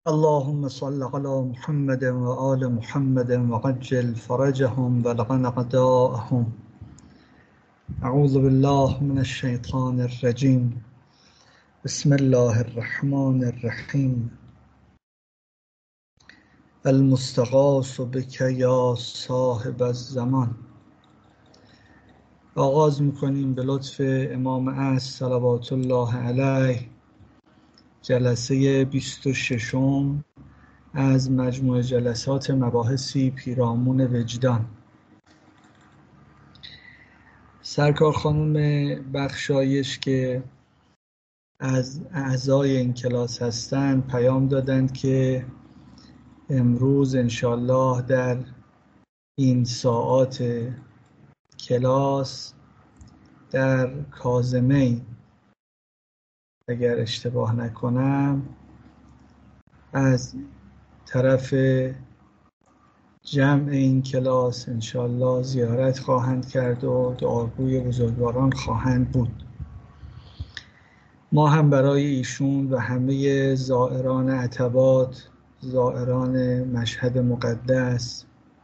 اللهم صل على محمد وآل محمد وعجل فرجهم ولقنا أعداءهم. أعوذ بالله من الشيطان الرجيم. بسم الله الرحمن الرحیم. المستغاث بک یا صاحب الزمان. آغاز میکنیم به لطف امام عصر صلوات الله علیه جلسه 26 از مجموع جلسات مباحثی پیرامون وجدان. سرکار خانم بخشایش که از اعضای این کلاس هستند پیام دادند که امروز انشالله در این ساعات کلاس در کاظمین اگر اشتباه نکنم از طرف جمع این کلاس انشالله زیارت خواهند کرد و دعاگوی بزرگواران خواهند بود. ما هم برای ایشون و همه زائران عتبات، زائران مشهد مقدس،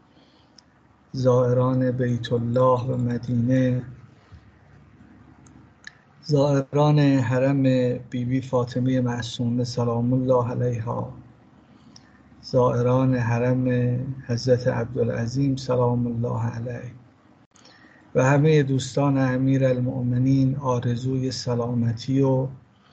زائران بیت الله و مدینه، زائران حرم بیبی فاطمه معصومه سلام الله علیها، زائران حرم حضرت عبدالعظیم سلام الله علیه و همه دوستان امیرالمؤمنین آرزوی سلامتی و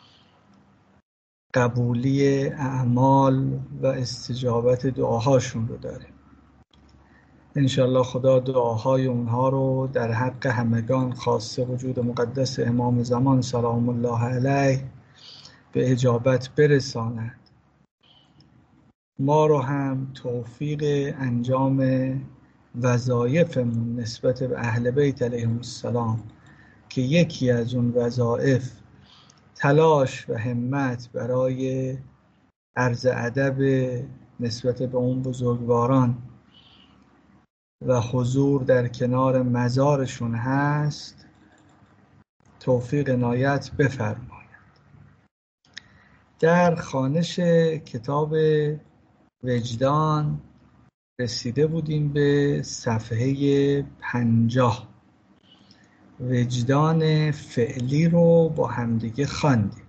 قبولی اعمال و استجابت دعاهاشون رو داریم. انشالله خدا دعاهای اونها رو در حق همگان خاصه وجود مقدس امام زمان سلام الله علیه به اجابت برساند. ما رو هم توفیق انجام وظایفمون نسبت به اهل بیت علیهم السلام که یکی از اون وظایف تلاش و همت برای عرض ادب نسبت به اون بزرگواران و حضور در کنار مزارشون هست توفیق عنایت بفرماید. در خوانش کتاب وجدان رسیده بودیم به صفحه 50. وجدان فعلی رو با همدیگه خواندیم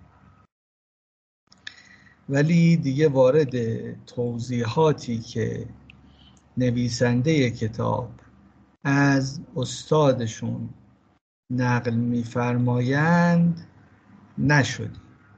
ولی دیگه وارد توضیحاتی که نویسنده کتاب از استادشون نقل می‌فرمایند نشدیم.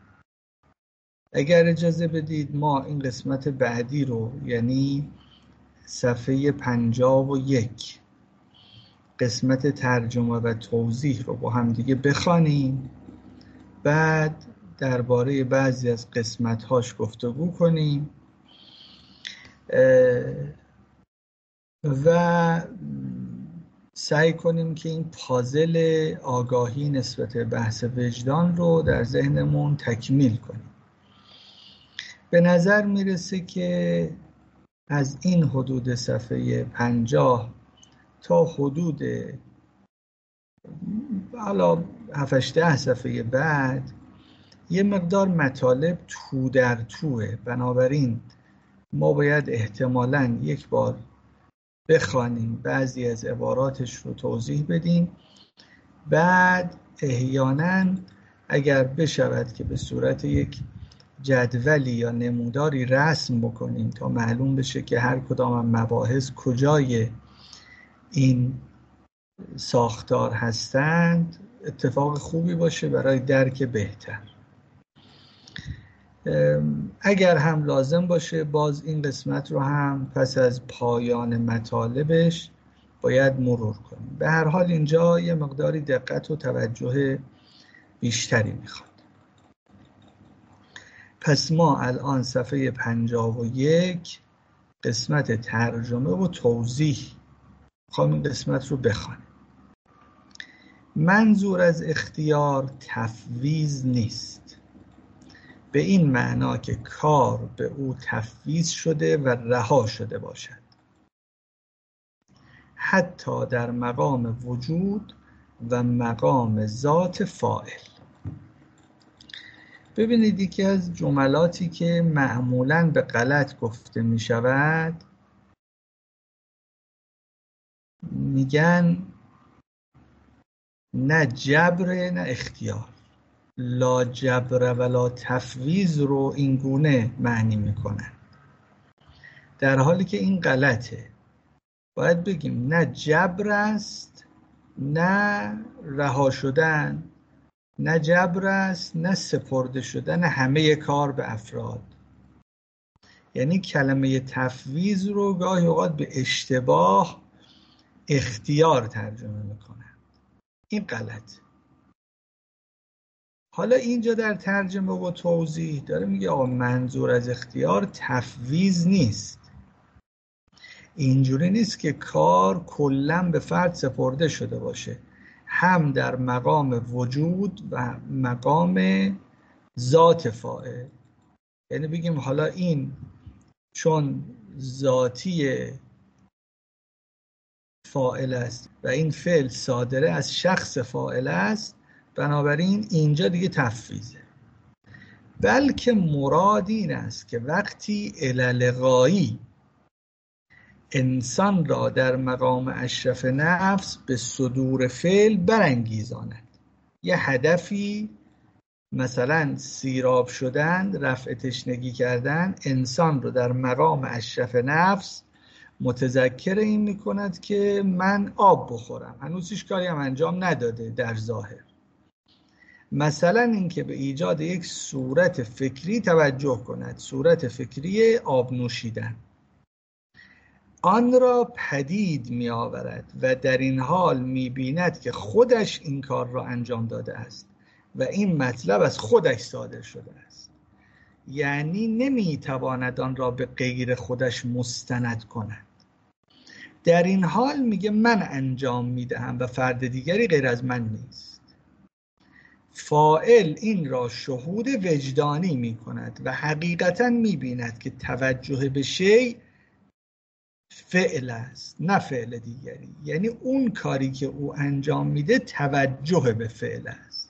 اگر اجازه بدید ما این قسمت بعدی رو یعنی صفحه 51 قسمت ترجمه و توضیح رو با هم دیگه بخوانیم، بعد درباره بعضی از قسمت‌هاش گفتگو کنیم و سعی کنیم که این پازل آگاهی نسبت به بحث وجدان رو در ذهنمون تکمیل کنیم. به نظر میرسه که از این حدود صفحه 50 تا حدود حالا 7-10 صفحه بعد یه مقدار مطالب تو در توه، بنابراین ما باید احتمالاً یک بار بخوانیم، بعضی از عباراتش رو توضیح بدیم، بعد احیانا اگر بشود که به صورت یک جدولی یا نموداری رسم بکنیم تا معلوم بشه که هر کدام مباحث کجای این ساختار هستند اتفاق خوبی باشه برای درک بهتر. اگر هم لازم باشه باز این قسمت رو هم پس از پایان مطالبش باید مرور کنیم. به هر حال اینجا یه مقداری دقت و توجه بیشتری میخواد. پس ما الان صفحه 51 قسمت ترجمه و توضیح میخوام این قسمت رو بخوانیم. منظور از اختیار تفویض نیست، به این معنا که کار به او تفویض شده و رها شده باشد، حتی در مقام وجود و مقام ذات فاعل. ببینید یکی از جملاتی که معمولاً به غلط گفته می شود، میگن نه جبر نه اختیار. لا جبر ولا تفویض رو این گونه معنی میکنن، در حالی که این غلطه. باید بگیم نه جبر است نه رها شدن، نه جبر است نه سپرده شدن همه کار به افراد. یعنی کلمه تفویض رو گاهی اوقات به اشتباه اختیار ترجمه میکنن. این غلطه. حالا اینجا در ترجمه و توضیح داره میگه آقا منظور از اختیار تفویض نیست. اینجوری نیست که کار کلاً به فرد سپرده شده باشه، هم در مقام وجود و مقام ذات فاعل. یعنی بگیم حالا این چون ذاتی فاعل است و این فعل صادره از شخص فاعل است، بنابراین اینجا دیگه تفویضه. بلکه مراد این است که وقتی علل غایی انسان را در مقام اشرف نفس به صدور فعل برانگیزاند، یه هدفی مثلا سیراب شدن، رفع تشنگی کردن، انسان رو در مقام اشرف نفس متذکر این میکند که من آب بخورم، هنوز هیچ کاری هم انجام نداده در ظاهر. مثلا اینکه به ایجاد یک صورت فکری توجه کند، صورت فکری آب نوشیدن، آن را پدید می آورد و در این حال می بیند که خودش این کار را انجام داده است و این مطلب از خودش صادر شده است. یعنی نمی تواند آن را به غیر خودش مستند کند. در این حال میگه من انجام میدهم و فرد دیگری غیر از من نیست. فاعل این را شهود وجدانی می کند و حقیقتا می بیند که توجه به شیء فعل است نه فعل دیگری. یعنی اون کاری که او انجام میده توجه به فعل است.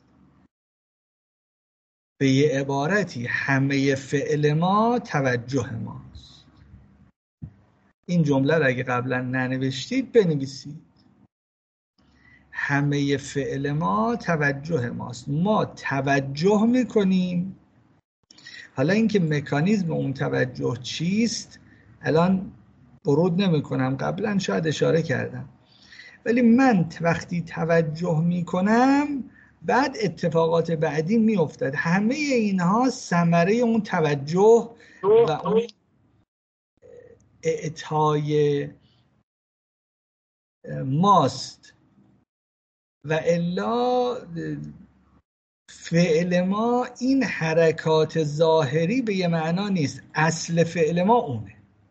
به یه عبارتی همه فعل ما توجه ماست. این جمله را اگه قبلا ننوشتید بنویسید. همه فعل ما توجه ماست. ما توجه میکنیم. حالا اینکه مکانیزم اون توجه چیست الان ورود نمی کنم، قبلا شاید اشاره کردم. ولی من وقتی توجه می کنم بعد اتفاقات بعدی می افتد. همه اینها ثمره اون توجه و اون اعطای ماست. و الا فعل ما این حرکات ظاهری به یه معنا نیست، اصل فعل ما اونه.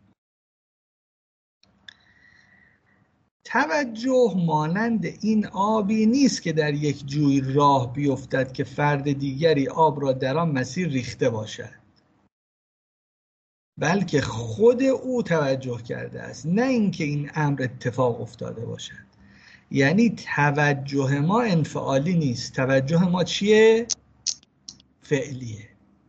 توجه مانند این آبی نیست که در یک جوی راه بیفتد که فرد دیگری آب را در آن مسیر ریخته باشد، بلکه خود او توجه کرده است، نه اینکه این امر اتفاق افتاده باشد. یعنی توجه ما انفعالی نیست، توجه ما چیه؟ فعلیه.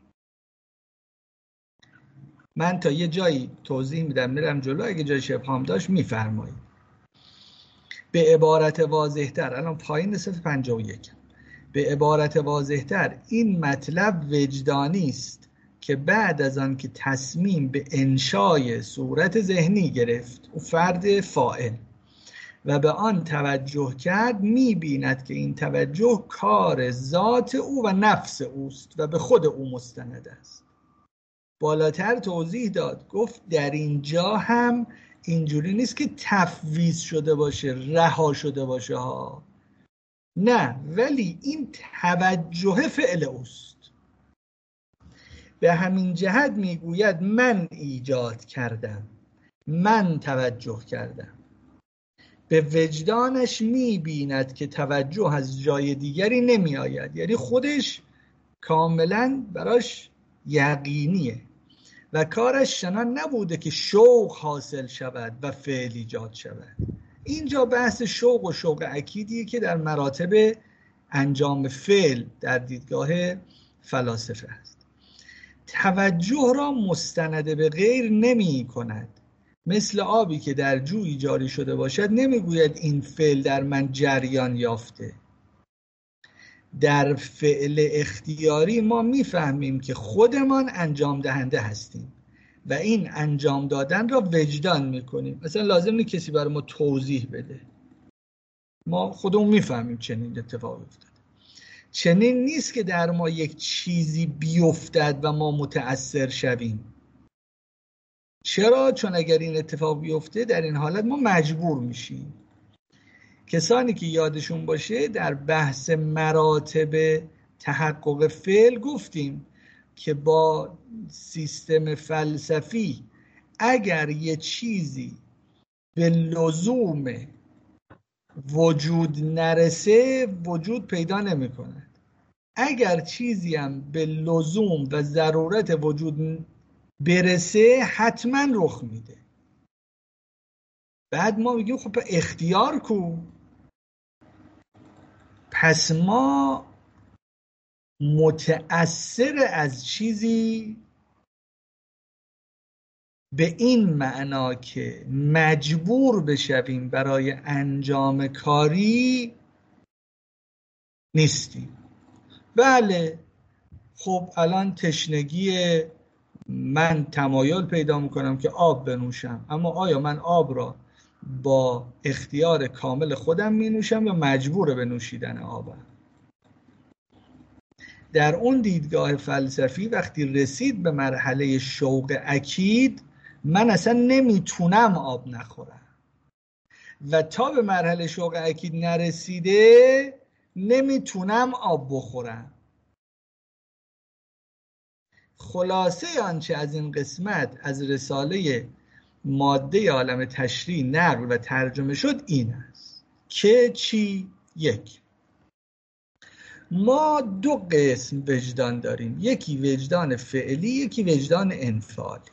من تا یه جایی توضیح میدم میرم جلو، اگه جای شبهام داشت میفرمایید. به عبارت واضح‌تر، الان پایین صفحه 51، به عبارت واضح‌تر این مطلب وجدانی است که بعد از آن که تصمیم به انشای صورت ذهنی گرفت او فرد فاعل و به آن توجه کرد، می‌بیند که این توجه کار ذات او و نفس اوست و به خود او مستند است. بالاتر توضیح داد، گفت در اینجا هم اینجوری نیست که تفویض شده باشه، رها شده باشه ها، نه، ولی این توجه فعل اوست. به همین جهت میگوید من ایجاد کردم، من توجه کردم. به وجدانش میبیند که توجه از جای دیگری نمی آید، یعنی خودش کاملا براش یقینیه و کارش چنان نبوده که شوق حاصل شود و فعل ایجاد شود. اینجا بحث شوق و شوق اکیدیه که در مراتب انجام فعل در دیدگاه فلاسفه است. توجه را مستند به غیر نمی کند. مثل آبی که در جویی جاری شده باشد نمیگوید این فعل در من جریان یافته. در فعل اختیاری ما میفهمیم که خودمان انجام دهنده هستیم و این انجام دادن را وجدان میکنیم. مثلا لازم نیست کسی برای ما توضیح بده، ما خودمون میفهمیم چنین اتفاقی افتاد. چنین نیست که در ما یک چیزی بیفتد و ما متأثر شویم. چرا؟ چون اگر این اتفاق بیفته در این حالت ما مجبور میشیم. کسانی که یادشون باشه در بحث مراتب تحقق فعل گفتیم که با سیستم فلسفی اگر یه چیزی به لزوم وجود نرسه وجود پیدا نمی کند. اگر چیزی هم به لزوم و ضرورت وجود برسه حتما رخ میده. بعد ما میگیم خب اختیار کو؟ پس ما متأثر از چیزی به این معنا که مجبور بشویم برای انجام کاری نیستیم. بله خب الان تشنگی من تمایل پیدا میکنم که آب بنوشم، اما آیا من آب را با اختیار کامل خودم می نوشم یا مجبور به نوشیدن آبم؟ در اون دیدگاه فلسفی وقتی رسید به مرحله شوق اکید من اصلا نمیتونم آب نخورم و تا به مرحله شوق اکید نرسیده نمیتونم آب بخورم. خلاصه آنچه از این قسمت از رساله ماده عالم تشریح نقل و ترجمه شد این است که چی؟ یک، ما دو قسم وجدان داریم، یکی وجدان فعلی، یکی وجدان انفعالی.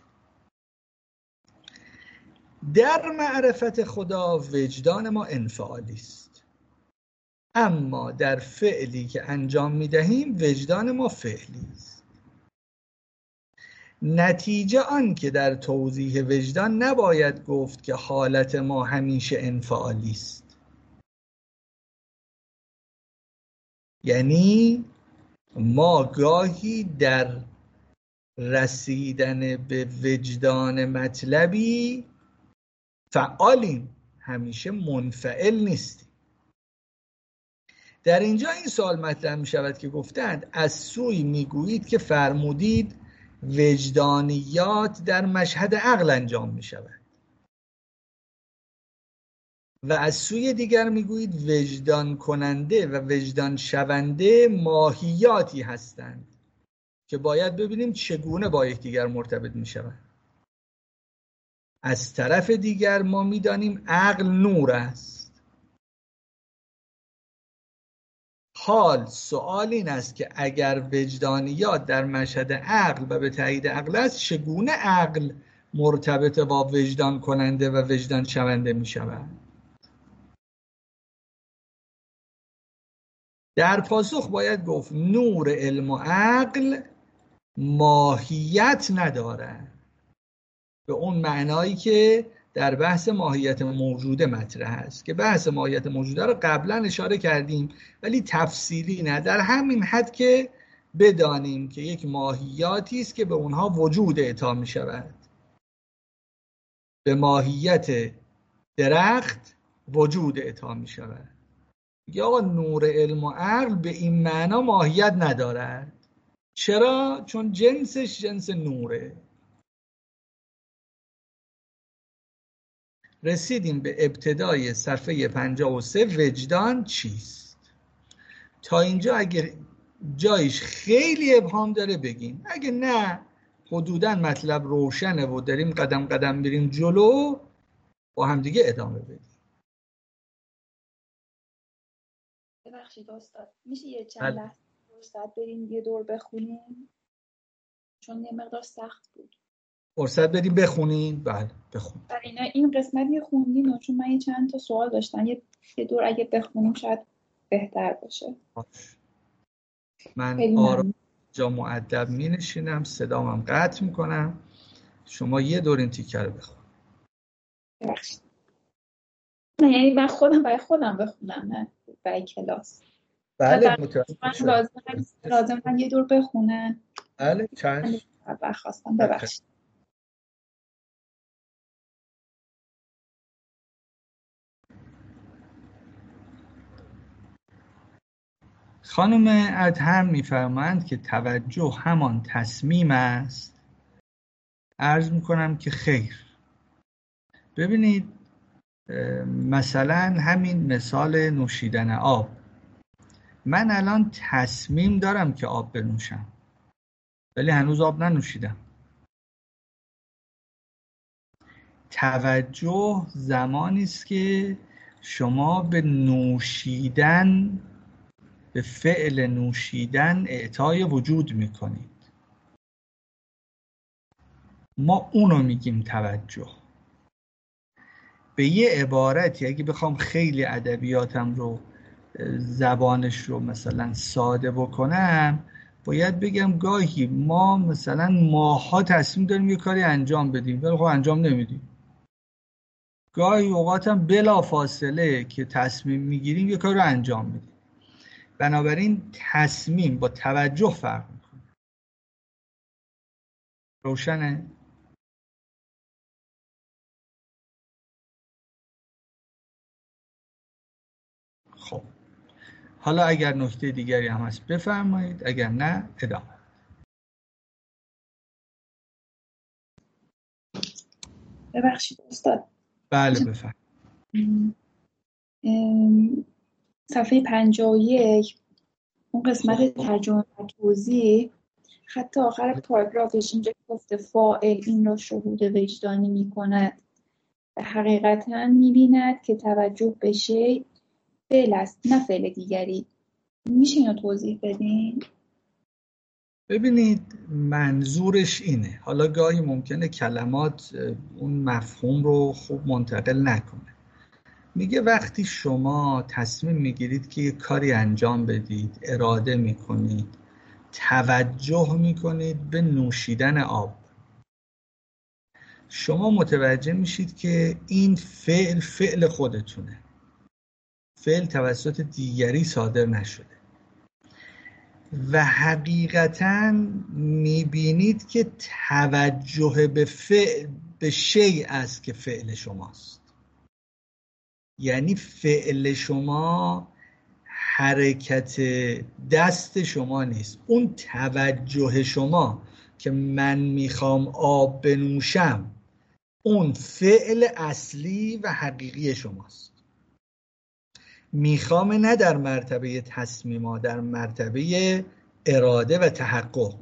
در معرفت خدا وجدان ما انفعالی است، اما در فعلی که انجام میدهیم وجدان ما فعلی است. نتیجه آن که در توضیح وجدان نباید گفت که حالت ما همیشه انفعالی است. یعنی ما گاهی در رسیدن به وجدان مطلبی فعالیم، همیشه منفعل نیستیم. در اینجا این سوال مطرح می شود که گفتند از سوی می گویید که فرمودید وجدانیات در مشهد عقل انجام می شود و از سوی دیگر می گویید وجدان کننده و وجدان شونده ماهیاتی هستند که باید ببینیم چگونه با یکدیگر مرتبط می شوند. از طرف دیگر ما می دانیم عقل نور است. حال سوال این است که اگر وجدانیات در مشهد عقل و به تایید عقل است چگونه عقل مرتبط با وجدان کننده و وجدان شونده می شود؟ در پاسخ باید گفت نور علم و عقل ماهیت ندارد به اون معنایی که در بحث ماهیت موجوده مطرح است که بحث ماهیت موجوده رو قبلا اشاره کردیم ولی تفصیلی نه، در همین حد که بدانیم که یک ماهیاتی است که به اونها وجود اعطا می شود. به ماهیت درخت وجود اعطا می شود. یا نور علم و عقل به این معنا ماهیت ندارد. چرا؟ چون جنسش جنس نوره. رسیدیم به ابتدای صفحه 53 وجدان چیست؟ تا اینجا اگه جایش خیلی ابهام داره بگیم، اگه نه حدوداً مطلب روشنه و داریم قدم قدم بریم جلو با هم دیگه ادامه بدیم. ببخشید استاد میشه یه چند لحظه فرصت بریم یه دور بخونیم چون یه مقدار سخت بود. فرصت بدیم بخونیم؟ بله بخونیم. این قسمت یه خوندیم چون من یه چند تا سوال داشتم، یه دور اگه بخونیم شاید بهتر باشه. من جا مؤدب می نشینم، صدامم قطع میکنم، شما یه دور این تیکه رو بخون. ببخشید. نه یعنی من خودم برای خودم بخونم، نه برای کلاس. بله متوجه شدم. لازم من یه دور بخونن. بله من چشم. برخواستم، ببخشید. خانم ادهم میفرمایند که توجه همان تصمیم است. عرض میکنم که خیر. ببینید مثلا همین مثال نوشیدن آب، من الان تصمیم دارم که آب بنوشم ولی هنوز آب ننوشیدم. توجه زمانی است که شما به نوشیدن، به فعل نوشیدن اعطای وجود میکنید. ما اونو میگیم توجه. به یه عبارتی اگه بخوام خیلی ادبیاتم رو، زبانش رو مثلا ساده بکنم، باید بگم گاهی ما مثلا ماها تصمیم داریم یه کاری انجام بدیم ولی خب انجام نمیدیم. گاهی اوقاتم بلا فاصله که تصمیم میگیریم یه کار رو انجام میدیم. بنابراین تصمیم با توجه فرق میکنه. روشنه؟ خب حالا اگر نکته دیگری هم هست بفرمایید، اگر نه ادامه. ببخشید استاد. بله بفرمایید. صفحه 51 اون قسمت ترجمه و توضیح، خط آخر پاراگرافش اینجا گفته فاعل این را شهود وجدانی می کند و حقیقتا می بیند که توجه به شیء فعل است نه فعل دیگری. میشه اینو توضیح بدین؟ ببینید منظورش اینه، حالا گاهی ممکنه کلمات اون مفهوم رو خوب منتقل نکنه. میگه وقتی شما تصمیم میگیرید که یه کاری انجام بدید، اراده میکنید، توجه میکنید به نوشیدن آب، شما متوجه میشید که این فعل خودتونه، فعل توسط دیگری صادر نشده و حقیقتاً میبینید که توجه به شیء است که فعل شماست. یعنی فعل شما حرکت دست شما نیست، اون توجه شما که من میخوام آب بنوشم، اون فعل اصلی و حقیقی شماست. میخوام نه در مرتبه تصمیما، در مرتبه اراده و تحقق.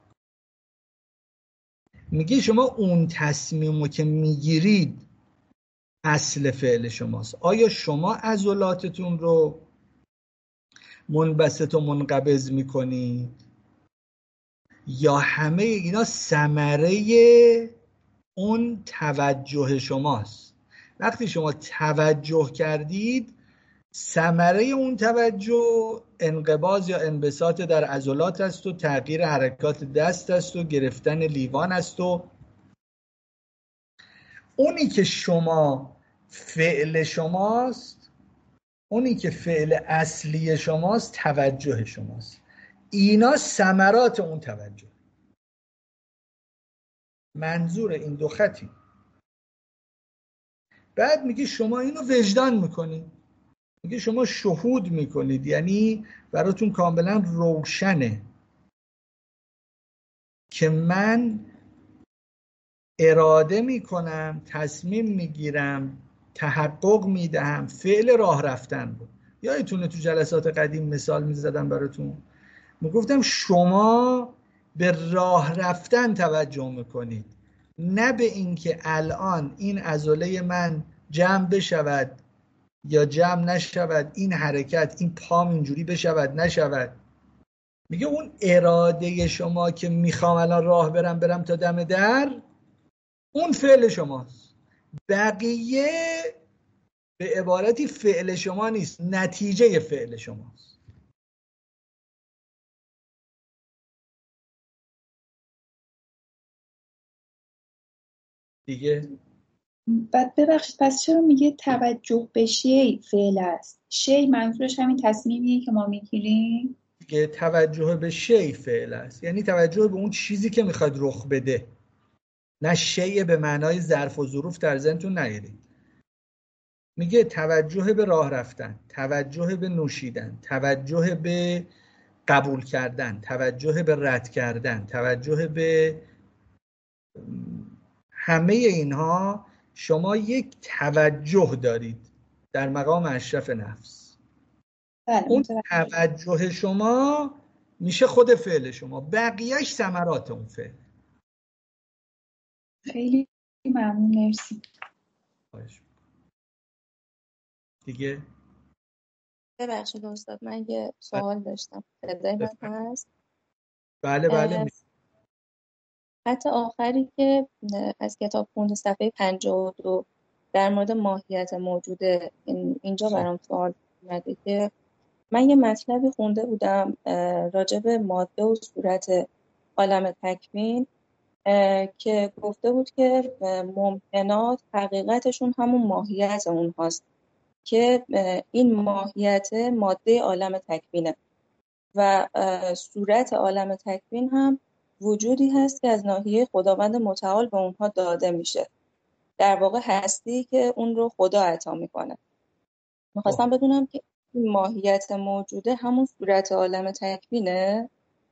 میگه شما اون تصمیمو که میگیرید اصل فعل شماست. آیا شما عضلاتتون رو منبسط و منقبض میکنید یا همه اینا ثمره اون توجه شماست؟ وقتی شما توجه کردید، ثمره اون توجه انقباض یا انبساط در عضلات است و تغییر حرکات دست است و گرفتن لیوان است و اونی که شما فعل شماست، اونی که فعل اصلی شماست توجه شماست. اینا ثمرات اون توجه. منظور این دو خطی. بعد میگه شما اینو وجدان میکنید، میگه شما شهود میکنید، یعنی براتون کاملا روشنه که من اراده میکنم، تصمیم میگیرم، تحقق میدهم فعل راه رفتن رو. یادتونه تو جلسات قدیم مثال میزدم براتون، میگفتم شما به راه رفتن توجه میکنید، نه به اینکه الان این عضله من جمع بشود یا جمع نشود، این حرکت، این پام اینجوری بشود نشود. میگه اون اراده شما که میخوام الان راه برم تا دم در، اون فعل شماست. بقیه به عبارتی فعل شما نیست، نتیجه فعل شماست. دیگه بعد ببخشید پس چرا میگه توجه به شی فعل است؟ شی منظورش همین تصمیمیه که ما میگیریم؟ دیگه توجه به شی فعل است، یعنی توجه به اون چیزی که میخواد رخ بده، نه شی به معنای ظرف و ظروف در ذهنتون نیارید. میگه توجه به راه رفتن، توجه به نوشیدن، توجه به قبول کردن، توجه به رد کردن، توجه به همه اینها شما یک توجه دارید در مقام اشرف نفس. اون توجه شما میشه خود فعل شما، بقیهش ثمرات اون فعل. خیلی ممنون، مرسی. دیگه ببخشید استاد، من یه سوال داشتم. صدای من هست؟ بله بله. حتی آخری که از کتاب خوند صفحه 52 در مورد ماهیت موجوده، اینجا برام سوال اومده که من یه مطلبی خونده بودم راجع به ماده و صورت عالم تکوین که گفته بود که ممکنات حقیقتشون همون ماهیت اونهاست، که این ماهیت ماده عالم تکوینه و صورت عالم تکوین هم وجودی هست که از ناحیه خداوند متعال به اونها داده میشه، در واقع هستی که اون رو خدا عطا میکنه. میخواستم بدونم که این ماهیت موجوده همون صورت عالم تکوینه؟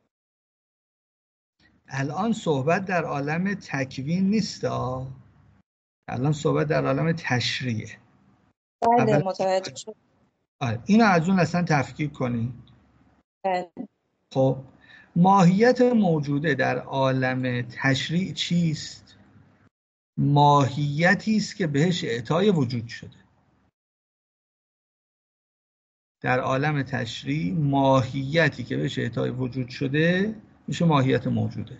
الان صحبت در عالم تکوین نیست، الان صحبت در عالم تشریعه. بله متوجه شد. اینو از اون اصلا تفکیک کنی. بله. خب ماهیت موجوده در عالم تشریع چیست؟ ماهیتی است که بهش اعطای وجود شده. در عالم تشریع ماهیتی که بهش اعطای وجود شده میشه ماهیت موجوده.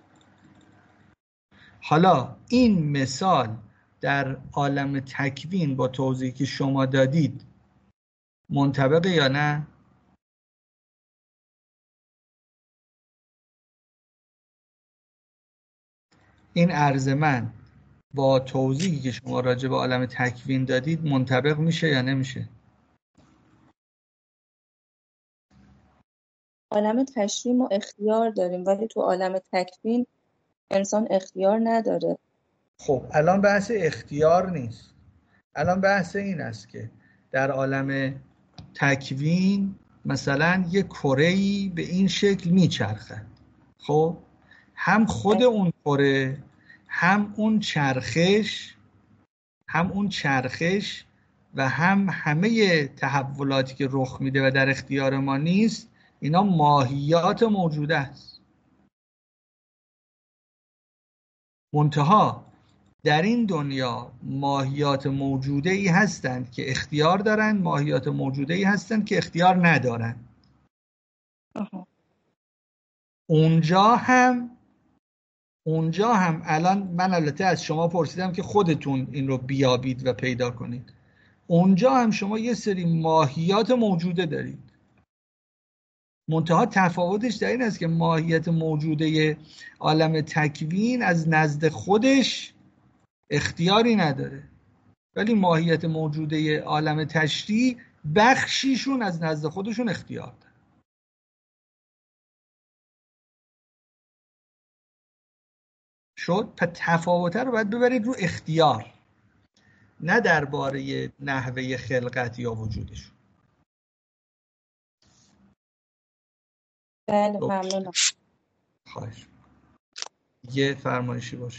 حالا این مثال در عالم تکوین با توضیحی که شما دادید منطبقه یا نه؟ این عرض من با توضیحی که شما راجع به عالم تکوین دادید منطبق میشه یا نمیشه؟ عالم تشریع ما اختیار داریم ولی تو عالم تکوین انسان اختیار نداره. خب الان بحث اختیار نیست، الان بحث این است که در عالم تکوین مثلا یک کره‌ای به این شکل میچرخه. خب هم خود اون کره، هم اون چرخش و هم همه تحولاتی که رخ میده و در اختیار ما نیست، اینا ماهیات موجوده است. منتها در این دنیا ماهیات موجوده ای هستند که اختیار دارند، ماهیات موجوده ای هستند که اختیار ندارند. اونجا هم الان من البته از شما پرسیدم که خودتون این رو بیابید و پیدا کنید. اونجا هم شما یه سری ماهیات موجوده دارید. منتها تفاوتش در این است که ماهیت موجوده عالم تکوین از نزد خودش اختیاری نداره، ولی ماهیت موجوده عالم تشریع بخشیشون از نزد خودشون اختیار داره. شد؟ پس تفاوته رو باید ببرید رو اختیار، نه درباره نحوه خلقت یا وجودشون. بله ممنونم. خواهش. یه فرمایشی باشه.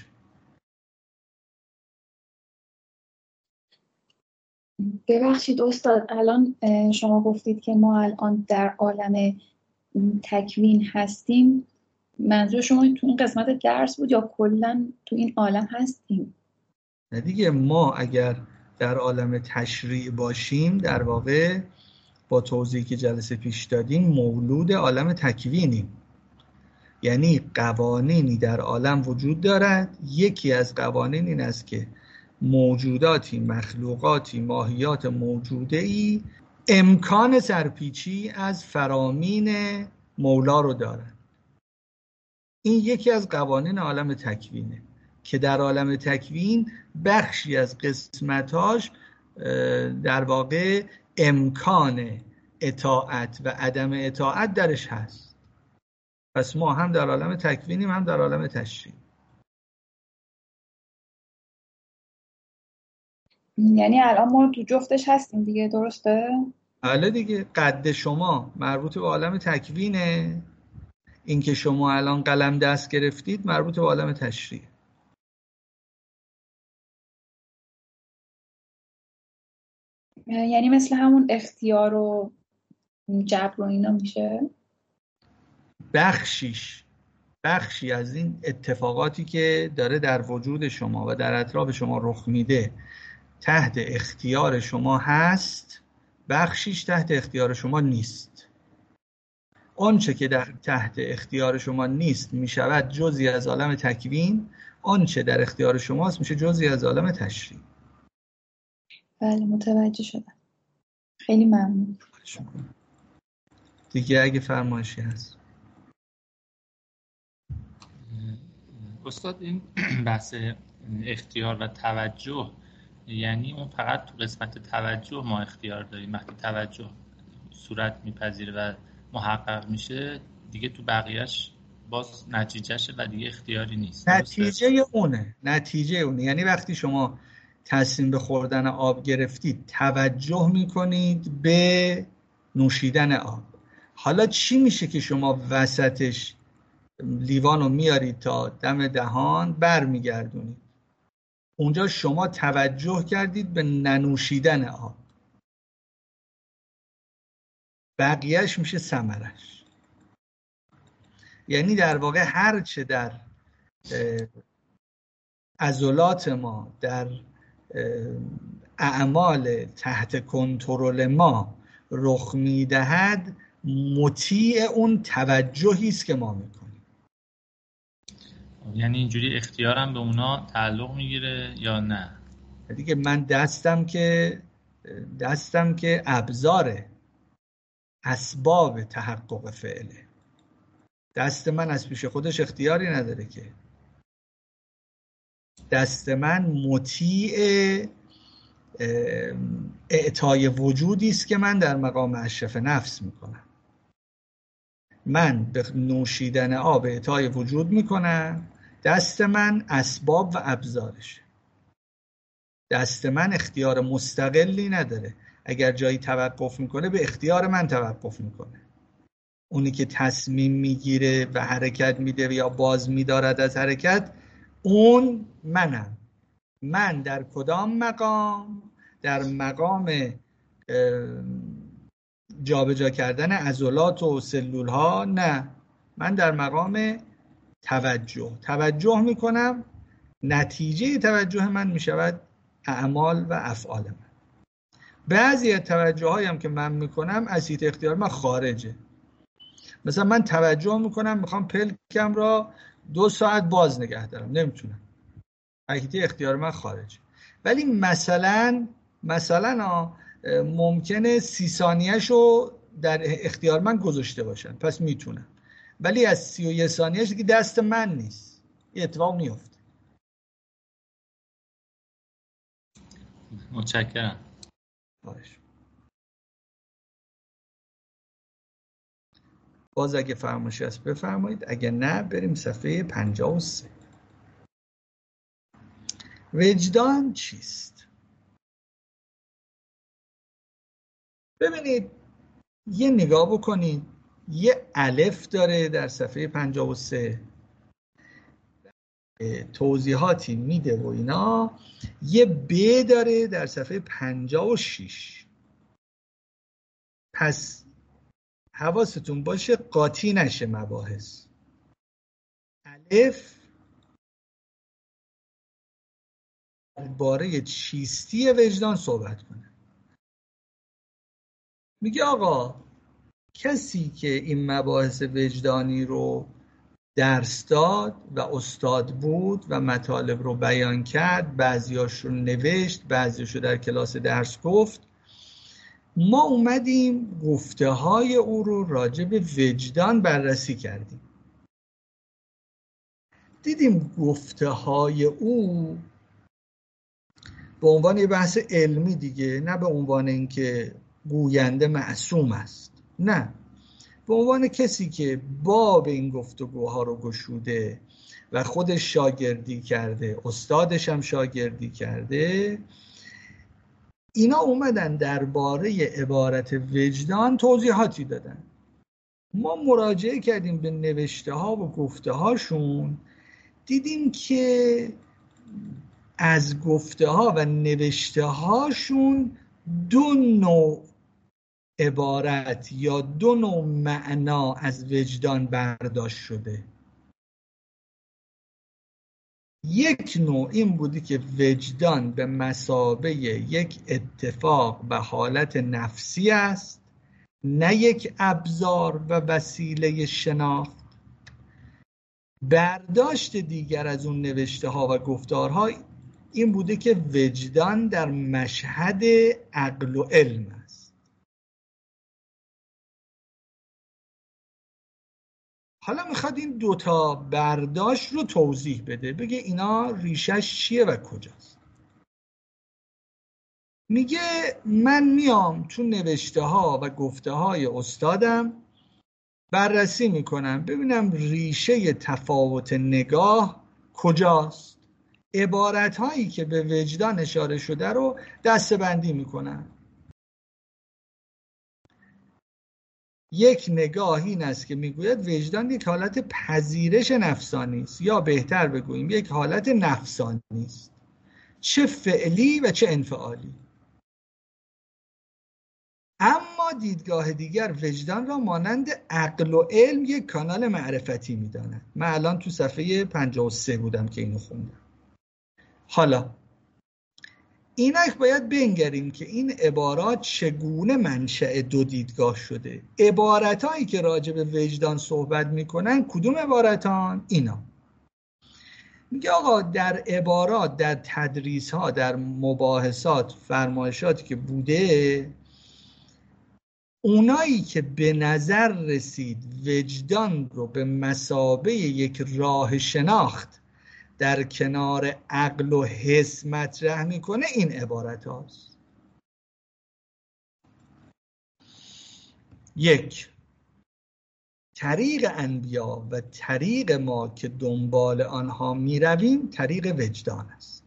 ببخشید استاد، الان شما گفتید که ما الان در عالم تکوین هستیم، منظور شما تو این قسمت درس بود یا کلا تو این عالم هستیم؟ نه دیگه، ما اگر در عالم تشریع باشیم در واقع با توضیحی که جلسه پیش دادیم مولود عالم تکوینیم، یعنی قوانینی در عالم وجود دارد. یکی از قوانین این است که موجوداتی، مخلوقاتی، ماهیات موجوده‌ای امکان سرپیچی از فرامین مولا رو دارند. این یکی از قوانین عالم تکوینه که در عالم تکوین بخشی از قسمتاش در واقع امکان اطاعت و عدم اطاعت درش هست. پس ما هم در عالم تکوینیم هم در عالم تشریع. یعنی الان ما تو جفتش هستیم دیگه، درسته؟ بله دیگه. قد شما مربوط به عالم تکوینه، این که شما الان قلم دست گرفتید مربوط به عالم تشریع. یعنی مثل همون اختیار و جبر و اینا میشه؟ بخشی از این اتفاقاتی که داره در وجود شما و در اطراف شما رخ میده تحت اختیار شما هست، بخشیش تحت اختیار شما نیست. آنچه که تحت اختیار شما نیست میشود جزئی از عالم تکوین، آنچه در اختیار شماست میشه جزئی از عالم تشریع. بله متوجه شدم. خیلی ممنون. دیگه اگه فرمایشی هست. استاد این بحث اختیار و توجه، یعنی اون فقط تو قسمت توجه ما اختیار داریم، وقتی توجه صورت میپذیره و محقق میشه دیگه تو بقیهش باز نتیجهشه و دیگه اختیاری نیست. نتیجه اونه. یعنی وقتی شما تصمیم به خوردن آب گرفتید توجه میکنید به نوشیدن آب. حالا چی میشه که شما وسطش لیوانو میارید تا دم دهان برمیگردونید؟ اونجا شما توجه کردید به ننوشیدن آب، بقیهش میشه ثمرش. یعنی در واقع هر چه در عضلات ما، در اعمال تحت کنترل ما رخ میدهد مطیع اون توجهی است که ما میکنیم. یعنی اینجوری اختیارم به اونا تعلق میگیره یا نه؟ دیگه من دستم که ابزاره، اسباب تحقق فعله. دست من از پیش خودش اختیاری نداره که. دست من مطیع اعطای وجودی است که من در مقام اشرف نفس میکنم. من به نوشیدن آب اعطای وجود میکنم، دست من اسباب و ابزارشه. دست من اختیار مستقلی نداره. اگر جایی توقف میکنه به اختیار من توقف میکنه. اونی که تصمیم میگیره و حرکت میده یا باز میدارد از حرکت، اون منم. من در کدام مقام؟ در مقام جابجا کردن عضلات و سلول ها؟ نه، من در مقام توجه میکنم. نتیجه توجه من میشود اعمال و افعال من. بعضی از توجه هایم که من میکنم از حیطه اختیار من خارجه. مثلا من توجه میکنم میخوام پلکم را 2 ساعت باز نگه دارم، نمیتونم، از حیطه اختیار من خارجه. ولی مثلا ممکنه 30 ثانیه‌شو در اختیار من گذاشته باشن، پس میتونم. ولی از 31 ثانیه‌ش دیگه دست من نیست، یه اتفاق میفته. متشکرم. باز اگه فرمایشی هست بفرمایید، اگه نه بریم صفحه 53. وجدان چیست؟ ببینید، یه نگاه بکنید، یه الف داره در صفحه 53، توضیحاتی میده و اینا. یه ب داره در صفحه 56. پس حواستون باشه قاطی نشه مباحث. الف درباره چیستی وجدان صحبت کنه. میگه آقا کسی که این مباحث وجدانی رو درس داد و استاد بود و مطالب رو بیان کرد، بعضیاش رو نوشت، بعضیاش رو در کلاس درس گفت، ما اومدیم گفته های او رو راجع به وجدان بررسی کردیم. دیدیم گفته های او به عنوان یه بحث علمی دیگه، نه به عنوان اینکه گوینده معصوم است، نه، به عنوان کسی که باب این گفتگوها رو گشوده و خودش شاگردی کرده، استادش هم شاگردی کرده، اینا اومدن درباره عبارت وجدان توضیحاتی دادن. ما مراجعه کردیم به نوشته ها و گفته هاشون، دیدیم که از گفته ها و نوشته هاشون دو نوع عبارت یا دو نوع معنا از وجدان برداشت شده. یک نوع این بودی که وجدان به مثابه یک اتفاق و حالت نفسی است، نه یک ابزار و وسیله شناخت. برداشت دیگر از اون نوشته ها و گفتارها این بوده که وجدان در مشهد عقل و علم است. حالا میخواد این دوتا برداشت رو توضیح بده، بگه اینا ریشش چیه و کجاست. میگه من میام تو نوشته ها و گفته های استادم بررسی میکنم ببینم ریشه تفاوت نگاه کجاست، عبارت هایی که به وجدان اشاره شده رو دسته‌بندی میکنم. یک نگاه این است که میگوید وجدان یک حالت پذیرش نفسانی است، یا بهتر بگوییم یک حالت نفسانی است، چه فعلی و چه انفعالی. اما دیدگاه دیگر وجدان را مانند عقل و علم یک کانال معرفتی می‌داند. من الان تو صفحه 53 بودم که اینو خوندم. حالا اینک باید بنگریم که این عبارات چگونه منشأ دو دیدگاه شده. عبارتایی که راجع به وجدان صحبت میکنن کدوم عبارتان؟ اینا. میگه آقا در عبارات، در تدریس ها، در مباحثات، فرمایشاتی که بوده، اونایی که به نظر رسید وجدان رو به مثابه یک راه شناخت در کنار عقل و حس مطرح میکنه، این عبارت هاست. یک، طریق انبیا و طریق ما که دنبال آنها میرویم طریق وجدان است.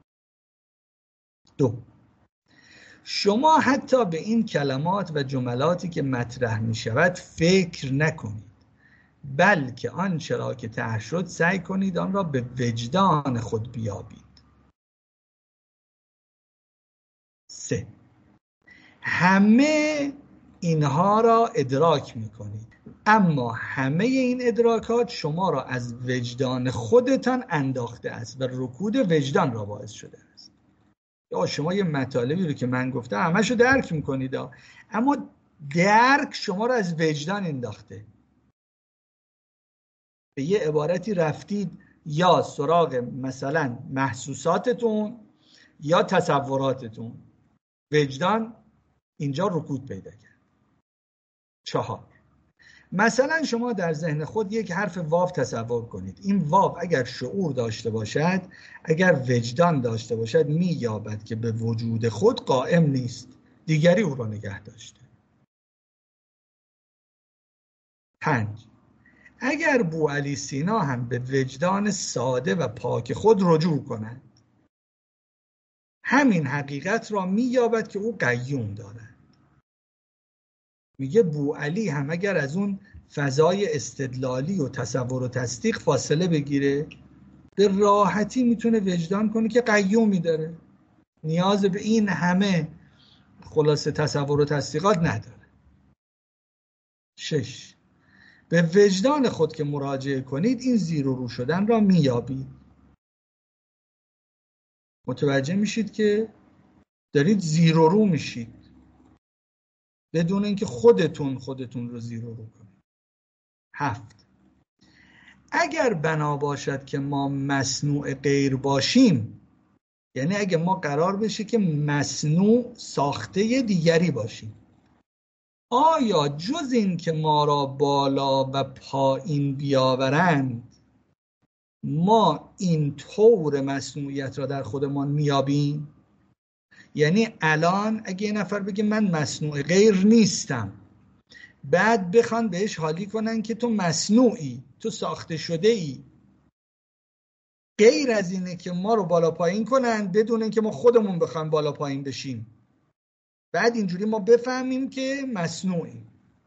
دو، شما حتی به این کلمات و جملاتی که مطرح می شود فکر نکنید، بلکه آنچه را که طرح شد سعی کنید آن را به وجدان خود بیابید. 3، همه اینها را ادراک می کنید، اما همه این ادراکات شما را از وجدان خودتان انداخته است و رکود وجدان را باعث شده است. یا شما یه مطالبی رو که من گفتم همشو درک میکنید، اما درک شما رو از وجدان انداخته. به یه عبارتی رفتید یا سراغ مثلا محسوساتتون یا تصوراتتون، وجدان اینجا رکود پیدا کرد. 4، مثلا شما در ذهن خود یک حرف واو تصور کنید. این واو اگر شعور داشته باشد، اگر وجدان داشته باشد، می‌یابد که به وجود خود قائم نیست، دیگری او را نگه داشته. 5، اگر بوعلی سینا هم به وجدان ساده و پاک خود رجوع کند، همین حقیقت را می‌یابد که او قیوم دارد. میگه بوعلی هم اگر از اون فضای استدلالی و تصور و تصدیق فاصله بگیره، به راحتی میتونه وجدان کنه که قیومی داره، نیاز به این همه خلاصه تصور و تصدیقات نداره. 6، به وجدان خود که مراجعه کنید این زیر و رو شدن را میابید. متوجه میشید که دارید زیر و رو میشید بدون اینکه خودتون رو زیر و رو کنید. 7، اگر بنا باشد که ما مصنوع غیر باشیم، یعنی اگه ما قرار بشه که مصنوع ساخته دیگری باشیم، آیا جز این که ما را بالا و پایین بیاورند ما این طور مصنوعیت را در خودمان میابیم؟ یعنی الان اگه یه نفر بگه من مصنوع غیر نیستم، بعد بخوان بهش حالی کنن که تو مصنوعی، تو ساخته شده ای، غیر از اینه که ما رو بالا پایین کنن بدون اینکه ما خودمون بخوایم بالا پایین بشیم، بعد اینجوری ما بفهمیم که مصنوعی.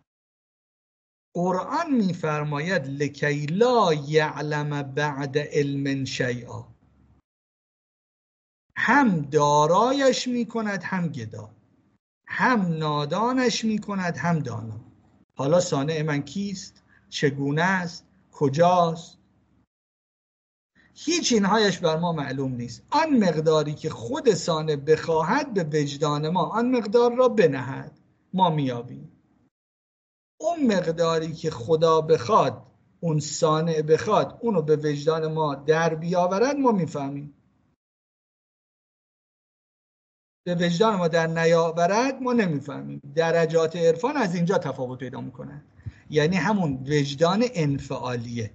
قرآن میفرماید لکی لا یعلم بعد علم شیئا، هم دارایش میکند هم گدا، هم نادانش میکند هم دانا. حالا صانع من کیست؟ چگونه است؟ کجاست؟ هیچ اینهایش بر ما معلوم نیست. آن مقداری که خود صانع بخواهد به وجدان ما آن مقدار را بنهد، ما میابیم. اون مقداری که خدا بخواد، اون صانع بخواد اونو به وجدان ما در بیاورد، ما میفهمیم. به وجدان ما در نیاورد ما نمیفهمیم. درجات عرفان از اینجا تفاوت پیدا میکنن، یعنی همون وجدان انفعالیه.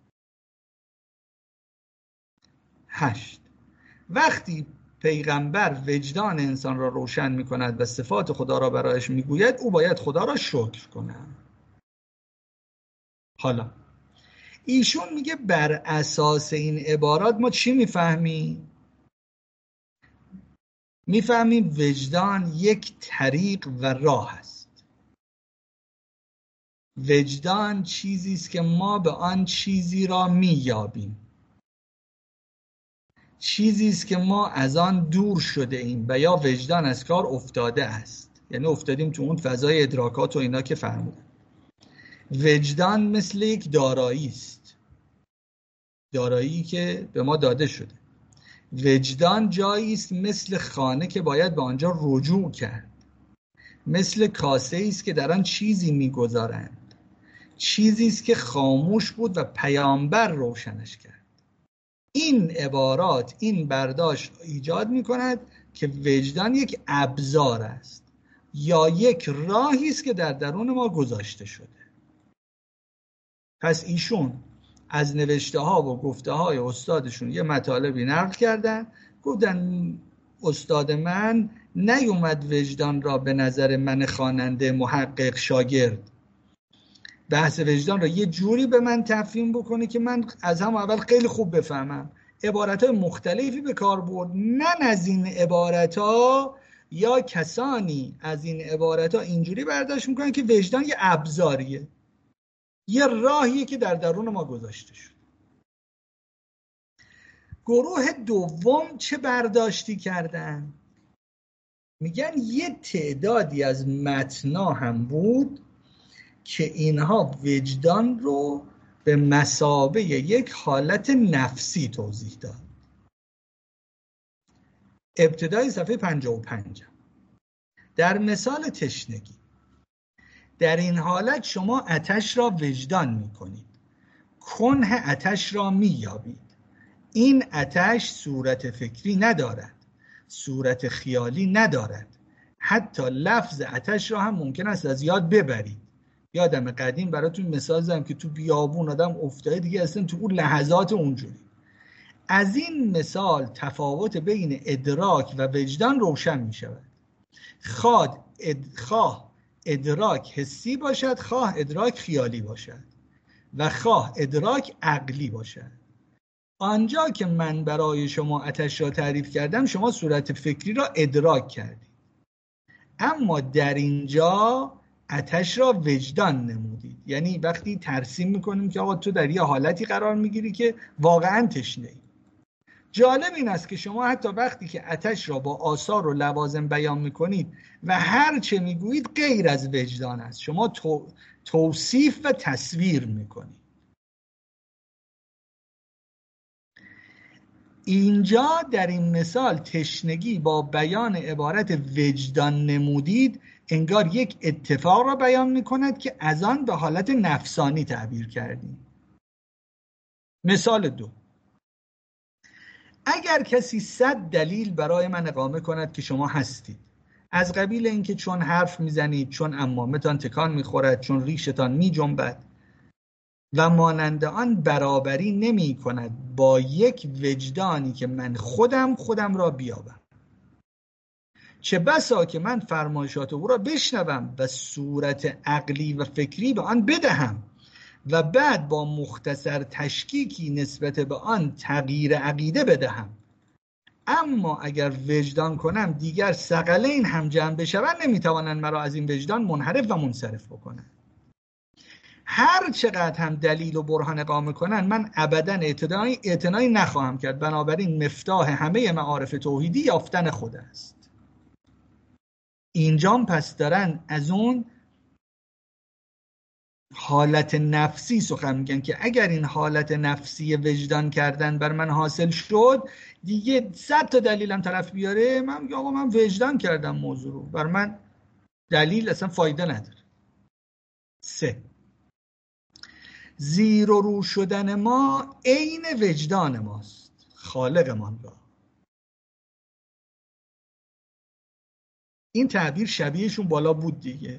8. وقتی پیغمبر وجدان انسان را روشن میکند و صفات خدا را برایش میگوید، او باید خدا را شکر کند. حالا ایشون میگه بر اساس این عبارات ما چی میفهمیم؟ میفهمیم وجدان یک طریق و راه است. وجدان چیزی است که ما به آن چیزی را مییابیم، چیزی است که ما از آن دور شده ایم و یا وجدان از کار افتاده است، یعنی افتادیم تو اون فضای ادراکات و اینا که فرمودن. وجدان مثل یک دارایی است، دارایی که به ما داده شده. وجدان جایی است مثل خانه که باید به آنجا رجوع کرد، مثل کاسه است که در آن چیزی میگذارند، چیزی است که خاموش بود و پیامبر روشنش کرد. این عبارات، این برداشت ایجاد میکند که وجدان یک ابزار است یا یک راهی است که در درون ما گذاشته شده. پس ایشون از نوشته ها و گفته های استادشون یه مطالبی نقل کردن، گفتن استاد من نیومد وجدان را به نظر من خواننده محقق شاگرد بحث وجدان را یه جوری به من تفهیم بکنه که من از هم اول خیلی خوب بفهمم. عبارت های مختلفی به کار برد. من از این عبارت ها یا کسانی از این عبارت ها اینجوری برداشت میکنن که وجدان یه ابزاریه، یه راهیه که در درون ما گذاشته شد. گروه دوم چه برداشتی کردن؟ میگن یه تعدادی از متنا هم بود که اینها وجدان رو به مثابه یک حالت نفسی توضیح داد. ابتدای صفحه 55 در مثال تشنگی، در این حالت شما آتش را وجدان میکنید، کنه آتش را مییابید. این آتش صورت فکری ندارد، صورت خیالی ندارد، حتی لفظ آتش را هم ممکن است از یاد ببرید. یادم قدیم براتون مثال زدم که تو بیابون آدم افتاده دیگه اصلا تو اون لحظات اونجوری. از این مثال تفاوت بین ادراک و وجدان روشن می شود. خواه ادراک حسی باشد، خواه ادراک خیالی باشد و خواه ادراک عقلی باشد. آنجا که من برای شما آتش را تعریف کردم، شما صورت فکری را ادراک کردید، اما در اینجا آتش را وجدان نمودید. یعنی وقتی ترسیم میکنیم که آقا تو در یه حالتی قرار میگیری که واقعا تشنه‌ای. جالب این است که شما حتی وقتی که آتش را با آثار و لوازم بیان میکنید و هر چه میگویید غیر از وجدان است، شما توصیف و تصویر میکنید. اینجا در این مثال تشنگی با بیان عبارت وجدان نمودید انگار یک اتفاق را بیان میکند که از آن به حالت نفسانی تعبیر کردیم. مثال 2: اگر کسی 100 دلیل برای من اقامه کند که شما هستید، از قبیل اینکه چون حرف میزنید، چون عمامتان تکان میخورد، چون ریشتان میجنبد، و مانند آن برابری نمی کند با یک وجدانی که من خودم را بیابم. چه بسا که من فرمایشات او را بشنوم و صورت عقلی و فکری به آن بدهم و بعد با مختصر تشکیکی نسبت به آن تغییر عقیده بدهم. اما اگر وجدان کنم دیگر ثقلین هم جمع بشوند نمیتوانند مرا از این وجدان منحرف و منصرف بکنند. هر چقدر هم دلیل و برهان اقامه کنند من ابدا اعتنایی نخواهم کرد. بنابراین مفتاح همه معارف توحیدی یافتن خود است. اینجام پس دارن از اون حالت نفسی سخن میگن که اگر این حالت نفسی وجدان کردن بر من حاصل شد دیگه 100 تا دلیلم طرف بیاره من میگم آقا من وجدان کردم موضوع رو، بر من دلیل اصلا فایده نداره. 3. زیر و رو شدن ما عین وجدان ماست خالقمان را. این تعبیر شبیهشون بالا بود دیگه.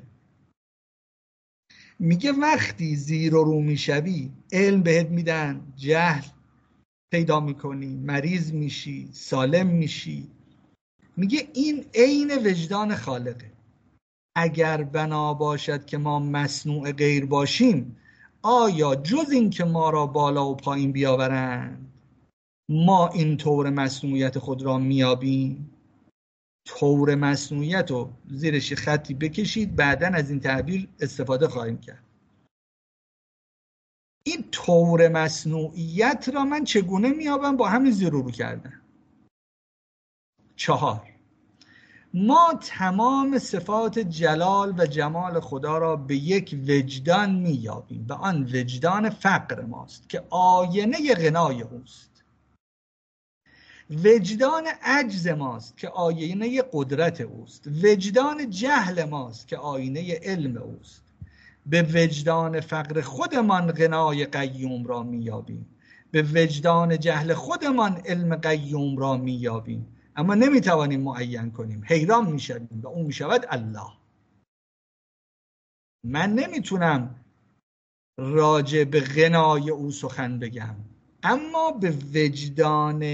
میگه وقتی زیر و رو میشوی علم بهت میدن، جهل پیدا میکنی، مریض میشی، سالم میشی، میگه این عین وجدان خالقه. اگر بنا باشد که ما مصنوع غیر باشیم آیا جز این که ما را بالا و پایین بیاورند ما این طور مصنوعیت خود را میابیم؟ طور مصنوعیت رو زیرش خطی بکشید، بعداً از این تعبیر استفاده خواهیم کرد. این طور مصنوعیت را من چگونه میابم؟ با همین زیر و رو کردن. 4. ما تمام صفات جلال و جمال خدا را به یک وجدان میابیم و آن وجدان فقر ماست که آینه غنای اوست. وجدان عجز ماست که آینه قدرت اوست. وجدان جهل ماست که آینه علم اوست. به وجدان فقر خودمان غنای قیوم را میابیم، به وجدان جهل خودمان علم قیوم را میابیم، اما نمیتوانیم معین کنیم. حیران میشویم و اون میشود الله. من نمیتونم راجع به غنای او سخن بگم، اما به وجدان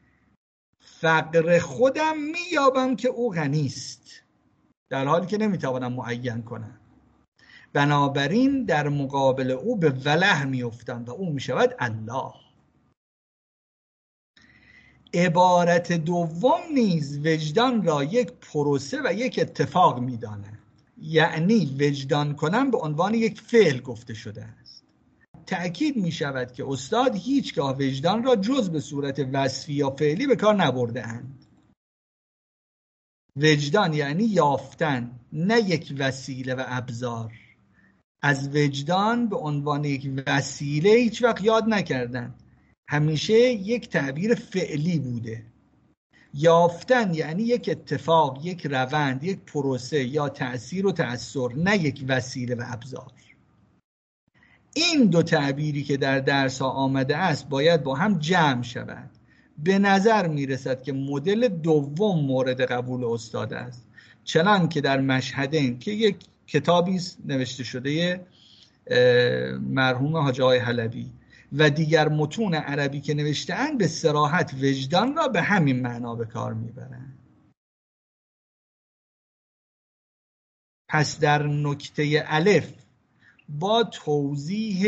فقر خودم میابم که او غنیست، در حالی که نمیتوانم معین کنم. بنابراین در مقابل او به وله میافتم و او میشود الله. عبارت دوم نیز وجدان را یک پروسه و یک اتفاق میداند، یعنی وجدان کنم به عنوان یک فعل گفته شده است. تأکید می شود که استاد هیچگاه وجدان را جز به صورت وصفی یا فعلی به کار نبرده اند. وجدان یعنی یافتن، نه یک وسیله و ابزار. از وجدان به عنوان یک وسیله هیچ وقت یاد نکردن، همیشه یک تعبیر فعلی بوده. یافتن یعنی یک اتفاق، یک روند، یک پروسه یا تأثیر و تأثیر، نه یک وسیله و ابزار. این دو تعبیری که در درس ها آمده است باید با هم جمع شود. به نظر می رسد که مدل دوم مورد قبول استاد است، چنان که در مشهدین که یک کتابی نوشته شده مرحوم حاجی آقای حلبی و دیگر متون عربی که نوشته‌اند به صراحت وجدان را به همین معنا به کار میبرند. پس در نکته الف با توضیح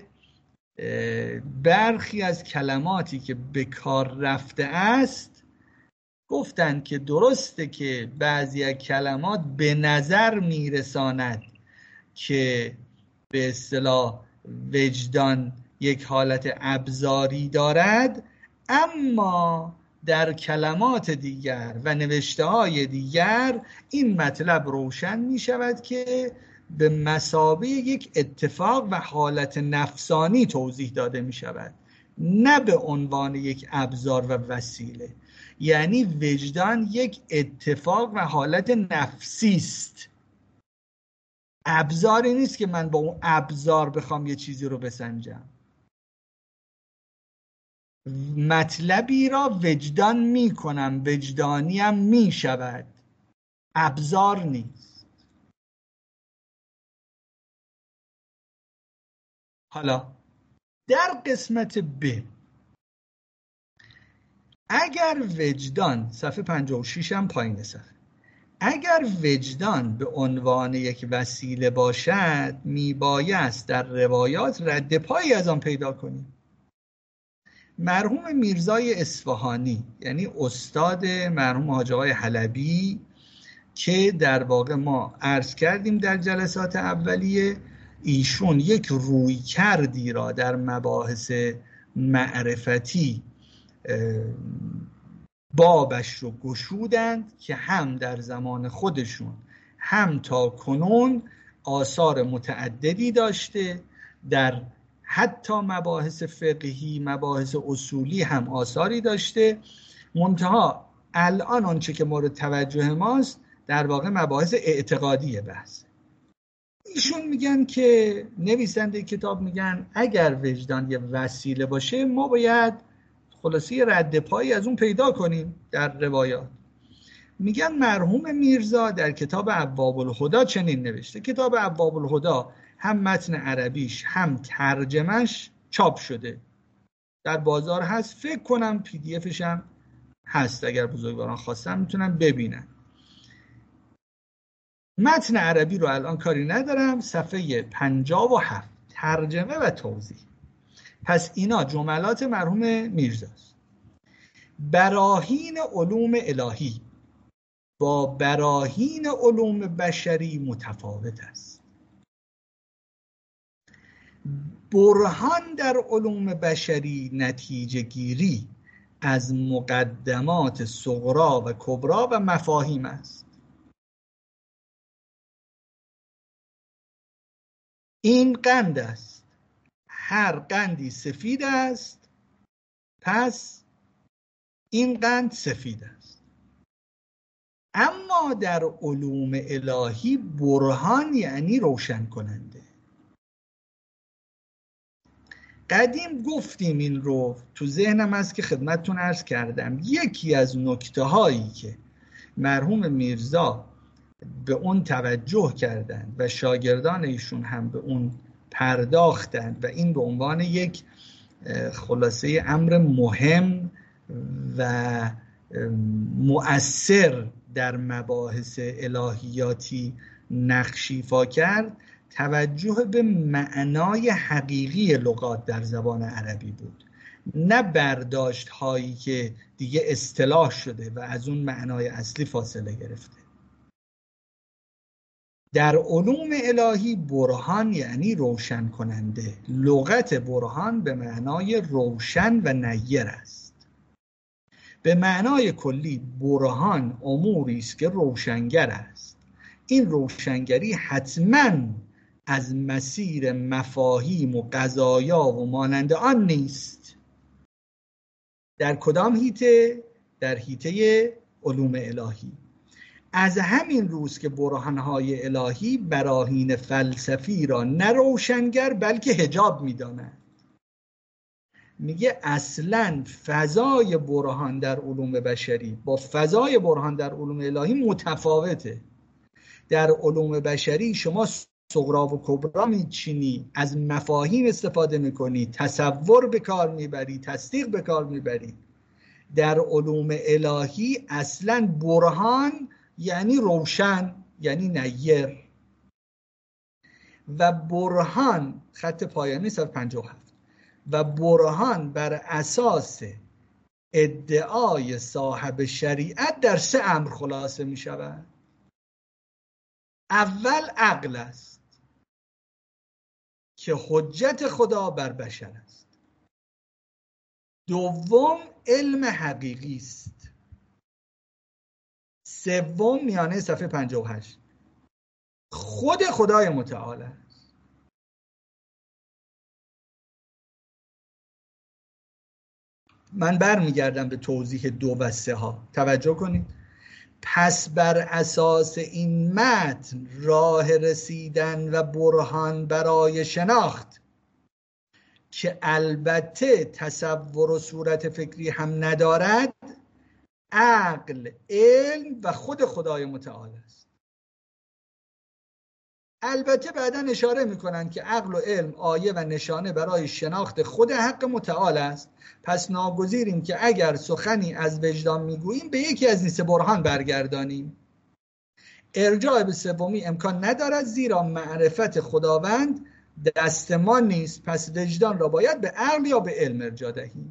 برخی از کلماتی که به کار رفته است گفتند که درسته که بعضی از کلمات به نظر میرساند که به اصطلاح وجدان یک حالت ابزاری دارد، اما در کلمات دیگر و نوشته های دیگر این مطلب روشن می شود که به مثابه یک اتفاق و حالت نفسانی توضیح داده می شود، نه به عنوان یک ابزار و وسیله. یعنی وجدان یک اتفاق و حالت نفسی است، ابزاری نیست که من با اون ابزار بخوام یه چیزی رو بسنجم. مطلبی را وجدان می کنم، وجدانی هم می شود، ابزار نیست. حالا در قسمت ب اگر وجدان، صفحه 56 هم پایین صفحه، اگر وجدان به عنوان یک وسیله باشد میبایست در روایات رد پایی از آن پیدا کنیم. مرحوم میرزای اصفهانی، یعنی استاد مرحوم حاج آقای حلبی که در واقع ما عرض کردیم در جلسات اولیه، ایشون یک رویکردی را در مباحث معرفتی بابش رو گشودند که هم در زمان خودشون هم تا کنون آثار متعددی داشته، در حتی مباحث فقهی، مباحث اصولی هم آثاری داشته. منتها الان آنچه که مورد توجه ماست در واقع مباحث اعتقادی بحث. ایشون میگن که نویسنده کتاب میگن اگر وجدان یه وسیله باشه ما باید خلاصی رد پایی از اون پیدا کنیم در روایات. میگن مرحوم میرزا در کتاب ابواب الهدی چنین نوشته. کتاب ابواب الهدی هم متن عربیش هم ترجمهش چاپ شده، در بازار هست، فکر کنم پی دی افش هم هست، اگر بزرگواران خواستن میتونن ببینن. متن عربی رو الان کاری ندارم، صفحه 57 ترجمه و توضیح. پس اینا جملات مرحوم میرزاست. براهین علوم الهی با براهین علوم بشری متفاوت است. برهان در علوم بشری نتیجه گیری از مقدمات صغرا و کبرا و مفاهیم است. این قند است، هر قندی سفید است، پس این قند سفید است. اما در علوم الهی برهان یعنی روشن کننده. قدیم گفتیم این رو، تو ذهنم هست که خدمتتون عرض کردم. یکی از نکته هایی که مرحوم میرزا به اون توجه کردند و شاگردان ایشون هم به اون پرداختند و این به عنوان یک خلاصه امر مهم و مؤثر در مباحث الهیاتی نقش ایفا کرد، توجه به معنای حقیقی لغات در زبان عربی بود، نه برداشت هایی که دیگه اصطلاح شده و از اون معنای اصلی فاصله گرفته. در علوم الهی برهان یعنی روشن کننده. لغت برهان به معنای روشن و نیر است. به معنای کلی برهان اموری است که روشنگر است. این روشنگری حتماً از مسیر مفاهیم و قضایا و مانند آن نیست. در کدام هیته؟ در هیته علوم الهی. از همین روز که برهانهای الهی براهین فلسفی را نه روشنگر بلکه حجاب می‌دانند. میگه اصلاً فضای برهان در علوم بشری با فضای برهان در علوم الهی متفاوته. در علوم بشری شما صغرا و کبرا میچینی، از مفاهیم استفاده میکنی، تصور به کار میبری، تصدیق به کار میبری. در علوم الهی اصلاً برهان یعنی روشن، یعنی نیر. و برهان خط پایانی صفحه 57 و برهان بر اساس ادعای صاحب شریعت در 3 امر خلاصه می شود. اول عقل است که حجت خدا بر بشر است. دوم علم حقیقی است. سوم میانه صفحه 58 خود خدای متعال است. من برمیگردم به توضیح 2 و 3 ها. توجه کنید. پس بر اساس این متن راه رسیدن و برهان برای شناخت که البته تصور و صورت فکری هم ندارد، عقل، علم و خود خدای متعال است. البته بعدا اشاره میکنن که عقل و علم آیه و نشانه برای شناخت خود حق متعال است، پس ناگزیریم که اگر سخنی از وجدان میگوییم به یکی از این سه برهان برگردانیم. ارجاع به سومی امکان ندارد، زیرا معرفت خداوند دست ما نیست، پس وجدان را باید به عقل یا به علم ارجاع دهیم.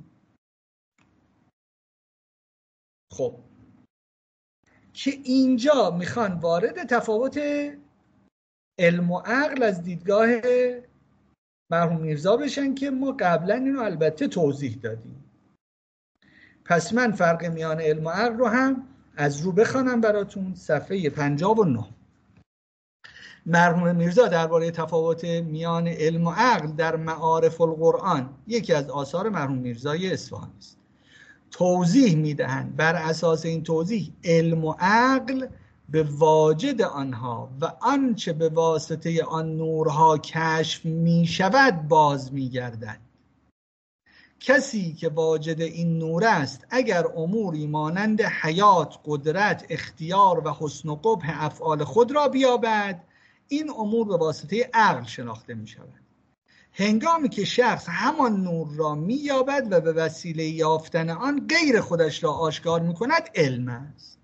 خب که اینجا میخوان وارد تفاوت علم و عقل از دیدگاه مرحوم میرزا بشن که ما قبلا اینو البته توضیح دادیم. پس من فرق میان علم و عقل رو هم از رو بخوانم براتون. صفحه 59 مرحوم میرزا درباره تفاوت میان علم و عقل در معارف القرآن، یکی از آثار مرحوم میرزای اصفهانی است، توضیح میدهند. بر اساس این توضیح علم و عقل به واجد آنها و آنچه به واسطه آن نورها کشف می شود باز می گردد. کسی که واجد این نور است اگر اموری مانند حیات، قدرت، اختیار و حسن و قبح افعال خود را بیابد، این امور به واسطه عقل شناخته می شود. هنگامی که شخص همان نور را می یابد و به وسیله یافتن آن غیر خودش را آشکار می کند، علم است.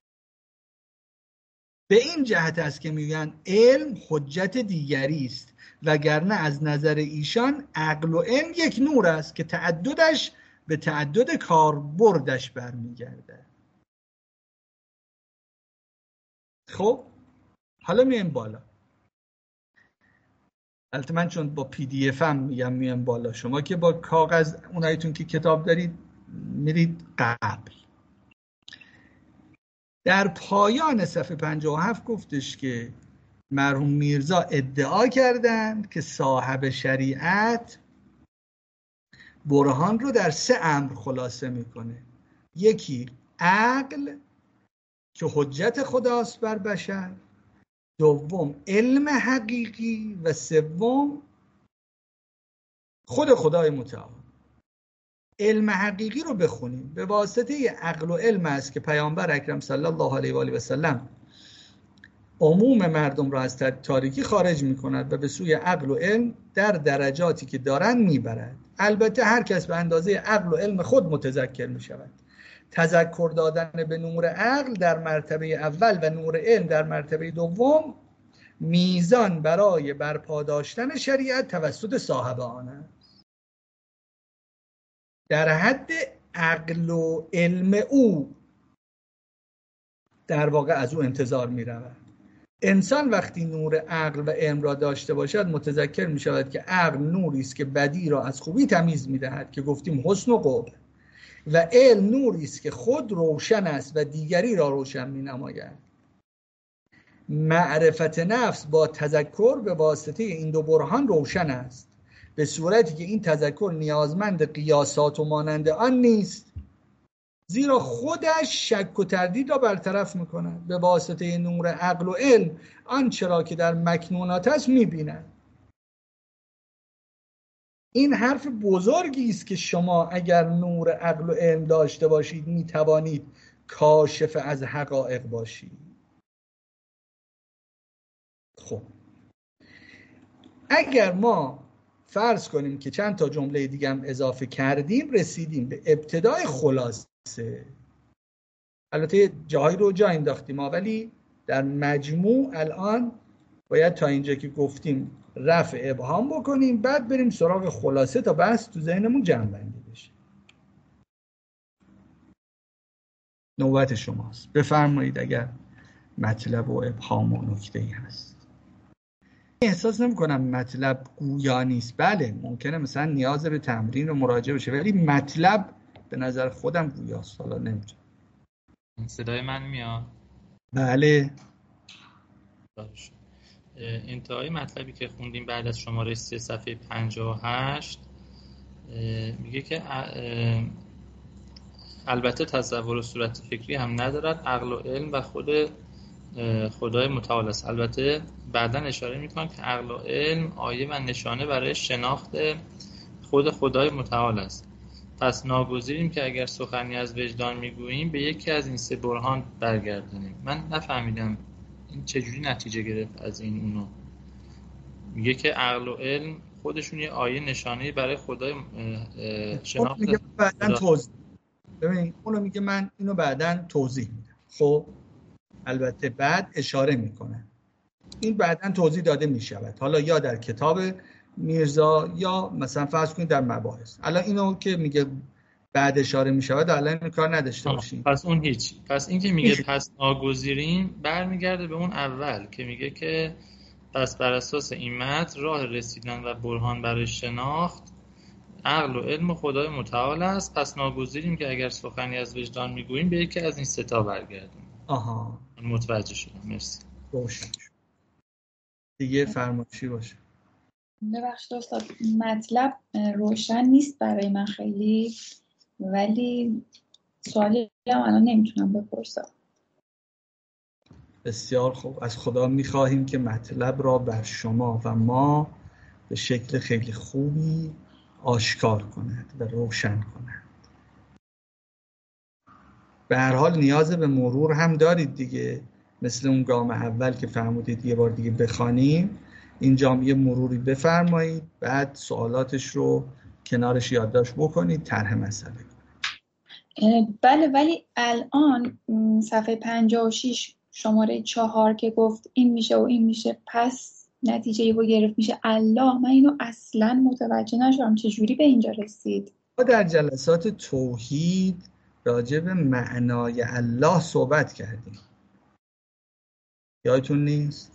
به این جهت است که میگن علم حجت دیگری است، وگرنه از نظر ایشان عقل و علم یک نور است که تعددش به تعدد کاربردش برمیگرده. خب حالا میایم بالا. البته من چون با PDF هم میگم بالا، شما که با کاغذ اونایتون که کتاب دارید میرید قبل. در پایان صفحه 57 گفتش که مرحوم میرزا ادعا کردند که صاحب شریعت برهان رو در 3 امر خلاصه میکنه. یکی عقل که حجت خداست بر بشر، دوم علم حقیقی و سوم خود خدای متعال. علم حقیقی رو بخونیم. به واسطه عقل و علم است که پیامبر اکرم صلی الله علیه و آله و سلم عموم مردم را از تاریکی خارج می کند و به سوی عقل و علم در درجاتی که دارند می برد. البته هر کس به اندازه عقل و علم خود متذکر می شود. تذکر دادن به نور عقل در مرتبه اول و نور علم در مرتبه دوم میزان برای برپا داشتن شریعت توسط صاحب آن است. در حد عقل و علم او در واقع از او انتظار می رود. انسان وقتی نور عقل و علم را داشته باشد متذکر می شود که عقل نوری است که بدی را از خوبی تمیز می دهد که گفتیم حسن و قبح، و علم نوری است که خود روشن است و دیگری را روشن می نماید. معرفت نفس با تذکر به واسطه این دو برهان روشن است، به صورتی که این تذکر نیازمند قیاسات و مانند آن نیست، زیرا خودش شک و تردید را برطرف می‌کند. به واسطه نور عقل و علم آنچه را که در مکنونات است می‌بیند. این حرف بزرگی است که شما اگر نور عقل و علم داشته باشید می‌توانید کاشف از حقایق باشید. خب اگر ما فرض کنیم که چند تا جمله دیگه هم اضافه کردیم، رسیدیم به ابتدای خلاصه. البته جایی رو جا انداختیم ولی در مجموع الان باید تا اینجا که گفتیم رفع ابهام بکنیم، بعد بریم سراغ خلاصه تا بحث تو ذهنمون جمع بندی بشه. نوبت شماست، بفرمایید اگر مطلب و ابهام و نکته‌ای هست. احساس نمی‌کنم مطلب گویا نیست. بله ممکنه مثلا نیاز به تمرین و مراجعه بشه، ولی مطلب به نظر خودم گویاست. حالا نمی‌دونم. صدای من میاد؟ بله. باشه. انتهای مطلبی که خوندیم بعد از شماره 3 صفحه 58 میگه که البته تصور و صورت فکری هم ندارد، عقل و علم و خود خدای متعال است. البته بعداً اشاره میکنم که عقل و علم آیه و نشانه برای شناخت خود خدای متعال است. پس ناگزیریم که اگر سخنی از وجدان میگوییم به یکی از این 3 برهان برگردانیم. من نفهمیدم این چجوری نتیجه گرفت از این اونو. میگه که عقل و علم خودشون یه آیه نشانه‌ای برای خدای شناخت میگه بعداً خدا. توضیح. ببین اونو میگه من اینو بعداً توضیح میدم. خب البته بعد اشاره میکنه این بعداً توضیح داده میشود، حالا یا در کتاب میرزا یا مثلا فرض کنید در مباحث. الان اینو که میگه بعد اشاره میشود الان این کار نداشته باشیم. پس اون هیچ. پس این که میگه پس ناگزیریم برمیگرده به اون اول که میگه که پس بر اساس این متن راه رسیدن و برهان برای شناخت عقل و علم خدای متعال است. پس ناگزیریم که اگر سخنی از وجدان میگوییم به یکی از این سه تا برگردیم. آها من متوجه شدم. مرسی. روشن شد. دیگه فرمایشی باشه. ببخشید استاد، مطلب روشن نیست برای من خیلی، ولی سوالی هم الان نمیتونم بپرسم. بسیار خوب. از خدا میخواهیم که مطلب را بر شما و ما به شکل خیلی خوبی آشکار کند و روشن کند. به هر حال نیاز به مرور هم دارید دیگه، مثل اون گام اول که فرمودید یه بار دیگه بخوانیم. اینجا یه مروری بفرمایید، بعد سوالاتش رو کنارش یادداشت بکنید، طرح مسئله کنید. بله، ولی الان صفحه 56 شماره 4 که گفت این میشه و این میشه پس نتیجه رو گرفت میشه الله، من اینو اصلا متوجه نشدم چجوری به اینجا رسید. ما در جلسات توحید راجع به معنای الله صحبت کردیم، یادتون نیست؟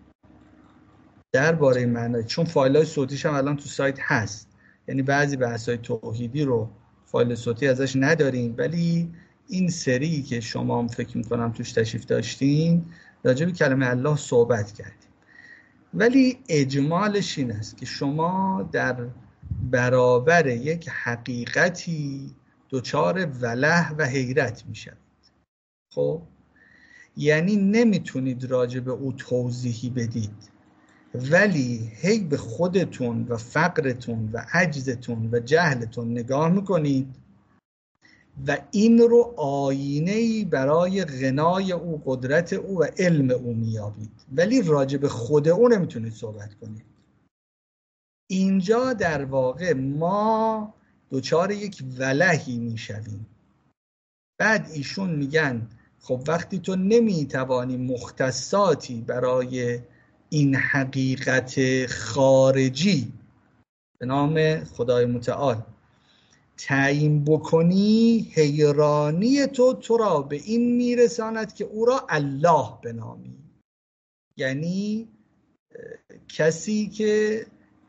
درباره معنای، چون فایل‌های صوتیش هم الان تو سایت هست، یعنی بعضی بحث‌های توحیدی رو فایل صوتی ازش نداریم، ولی این سری که شما هم فکر می‌کنم توش تشریف داشتین راجع به کلمه الله صحبت کردیم. ولی اجمالش این است که شما در برابر یک حقیقتی دچار وله و حیرت میشید. خب یعنی نمیتونید راجع به او توضیحی بدید، ولی هی به خودتون و فقرتون و عجزتون و جهلتون نگاه میکنید و این رو آینه‌ای برای غنای او، قدرت او و علم او میابید، ولی راجع به خود او نمیتونید صحبت کنید. اینجا در واقع ما دچار یک ولهی میشویم. بعد ایشون میگن خب وقتی تو نمیتوانی مختصاتی برای این حقیقت خارجی به نام خدای متعال تعیین بکنی، حیرانی تو را به این میرساند که او را الله بنامی. یعنی کسی که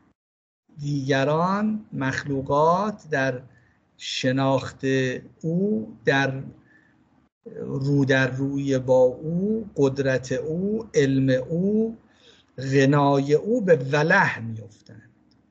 دیگران مخلوقات در شناخت او، در روی با او، قدرت او، علم او، غنای او به وله میافتند.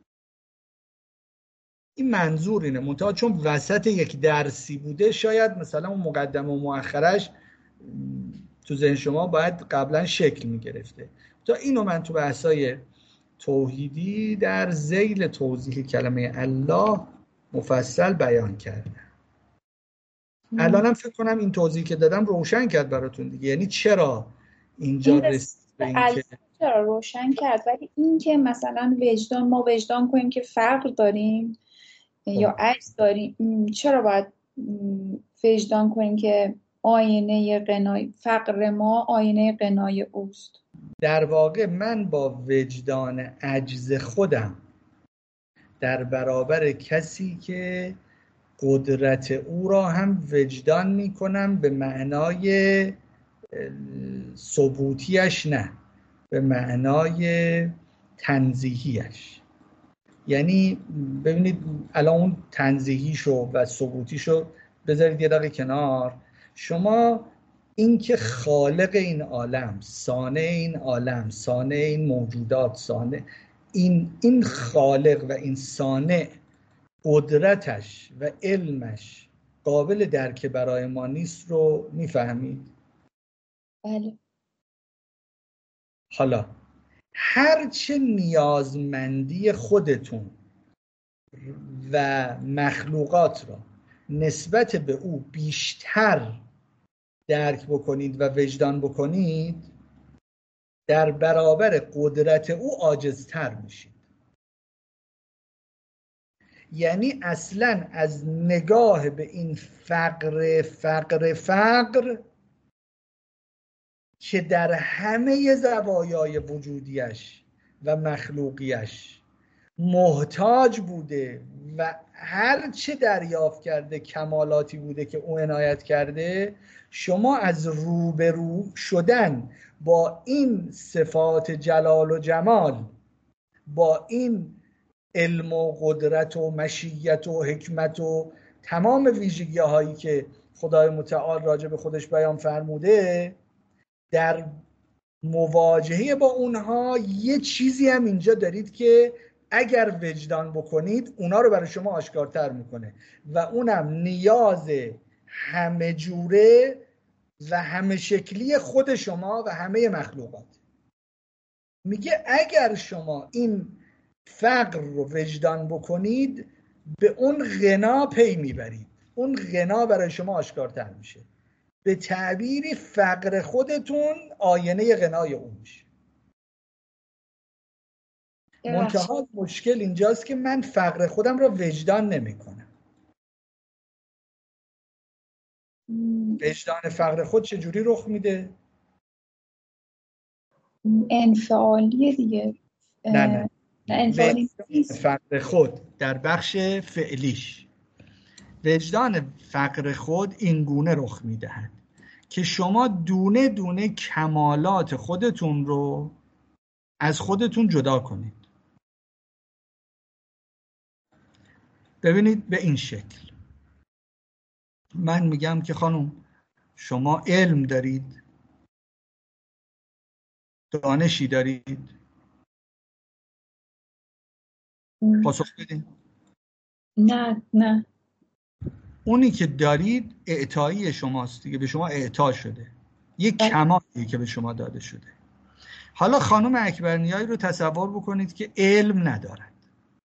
این منظور اینه. منتها چون وسط یک درسی بوده شاید مثلا اون مقدمه و مؤخرش تو ذهن شما باید قبلا شکل میگرفته. تا اینو من تو بحثای توحیدی در ذیل توضیح کلمه الله مفصل بیان کردم. الانم فکر کنم این توضیح که دادم روشن کرد براتون دیگه، یعنی چرا اینجا رسید به این که چرا روشن کرد. ولی این که مثلا وجدان، ما وجدان کنیم که فقر داریم یا عجز داریم، چرا باید وجدان کنیم که آینه قنای فقر ما آینه قنای اوست؟ در واقع من با وجدان عجز خودم در برابر کسی که قدرت او را هم وجدان می کنم به معنای ثبوتیش، نه به معنای تنزیهیش. یعنی ببینید الان اون تنزیهیشو و ثبوتیشو بذارید یه دقیقه کنار. شما این که خالق این عالم، صانع این عالم، صانع این موجودات، صانع این خالق و این صانع قدرتش و علمش قابل درک برای ما نیست رو میفهمید؟ بله. حالا هرچه نیازمندی خودتون و مخلوقات را نسبت به او بیشتر درک بکنید و وجدان بکنید، در برابر قدرت او عاجزتر میشید. یعنی اصلا از نگاه به این فقر که در همه زوایای وجودیش و مخلوقیش محتاج بوده و هر چه دریافت کرده کمالاتی بوده که او عنایت کرده، شما از روبرو شدن با این صفات جلال و جمال، با این علم و قدرت و مشیت و حکمت و تمام ویژگی هایی که خدای متعال راجع به خودش بیان فرموده، در مواجهه با اونها یه چیزی هم اینجا دارید که اگر وجدان بکنید اونا رو برای شما آشکارتر میکنه و اونم نیاز همه جوره و همه شکلی خود شما و همه مخلوقات. میگه اگر شما این فقر رو وجدان بکنید به اون غنا پی میبرید، اون غنا برای شما آشکارتر میشه. به تعبیری فقر خودتون آینه غنای اون میشه. منتها مشکل اینجاست که من فقر خودم رو وجدان نمی کنم. وجدان فقر خود چجوری رخ میده؟ انفعالیه دیگه. نه انفعالی فقر خود در بخش فعلیش، وجدان فقر خود این گونه رخ میدهد که شما دونه دونه کمالات خودتون رو از خودتون جدا کنید. ببینید به این شکل من میگم که خانم شما علم دارید، دانشی دارید، پاسخ بدین. نه اونی که دارید اعطایی شماست دیگه، به شما اعطا شده، یک کمالی که به شما داده شده. حالا خانم اکبرنیایی رو تصور بکنید که علم ندارد.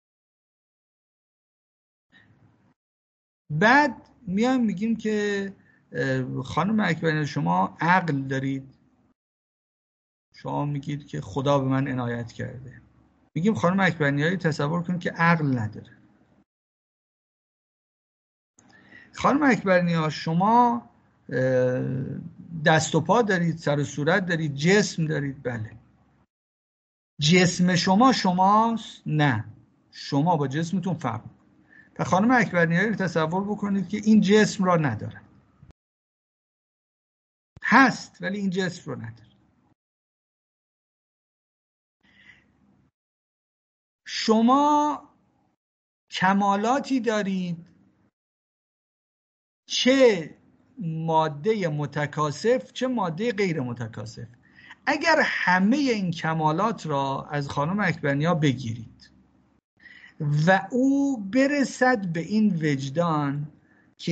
بعد میایم میگیم که خانم اکبرنیایی شما عقل دارید، شما میگید که خدا به من عنایت کرده. میگیم خانم اکبرنیایی تصور کنید که عقل نداره. خانم اکبرنیایی شما دست و پا دارید، سر و صورت دارید، جسم دارید. بله. جسم شماست؟ نه، شما با جسمتون فرق. و خانم اکبرنیایی رو تصور بکنید که این جسم را نداره، هست ولی این جسم رو نداره. شما کمالاتی دارید، چه ماده متکاثف چه ماده غیر متکاثف. اگر همه این کمالات را از خانم اکبرنیایی بگیرید و او برسد به این وجدان که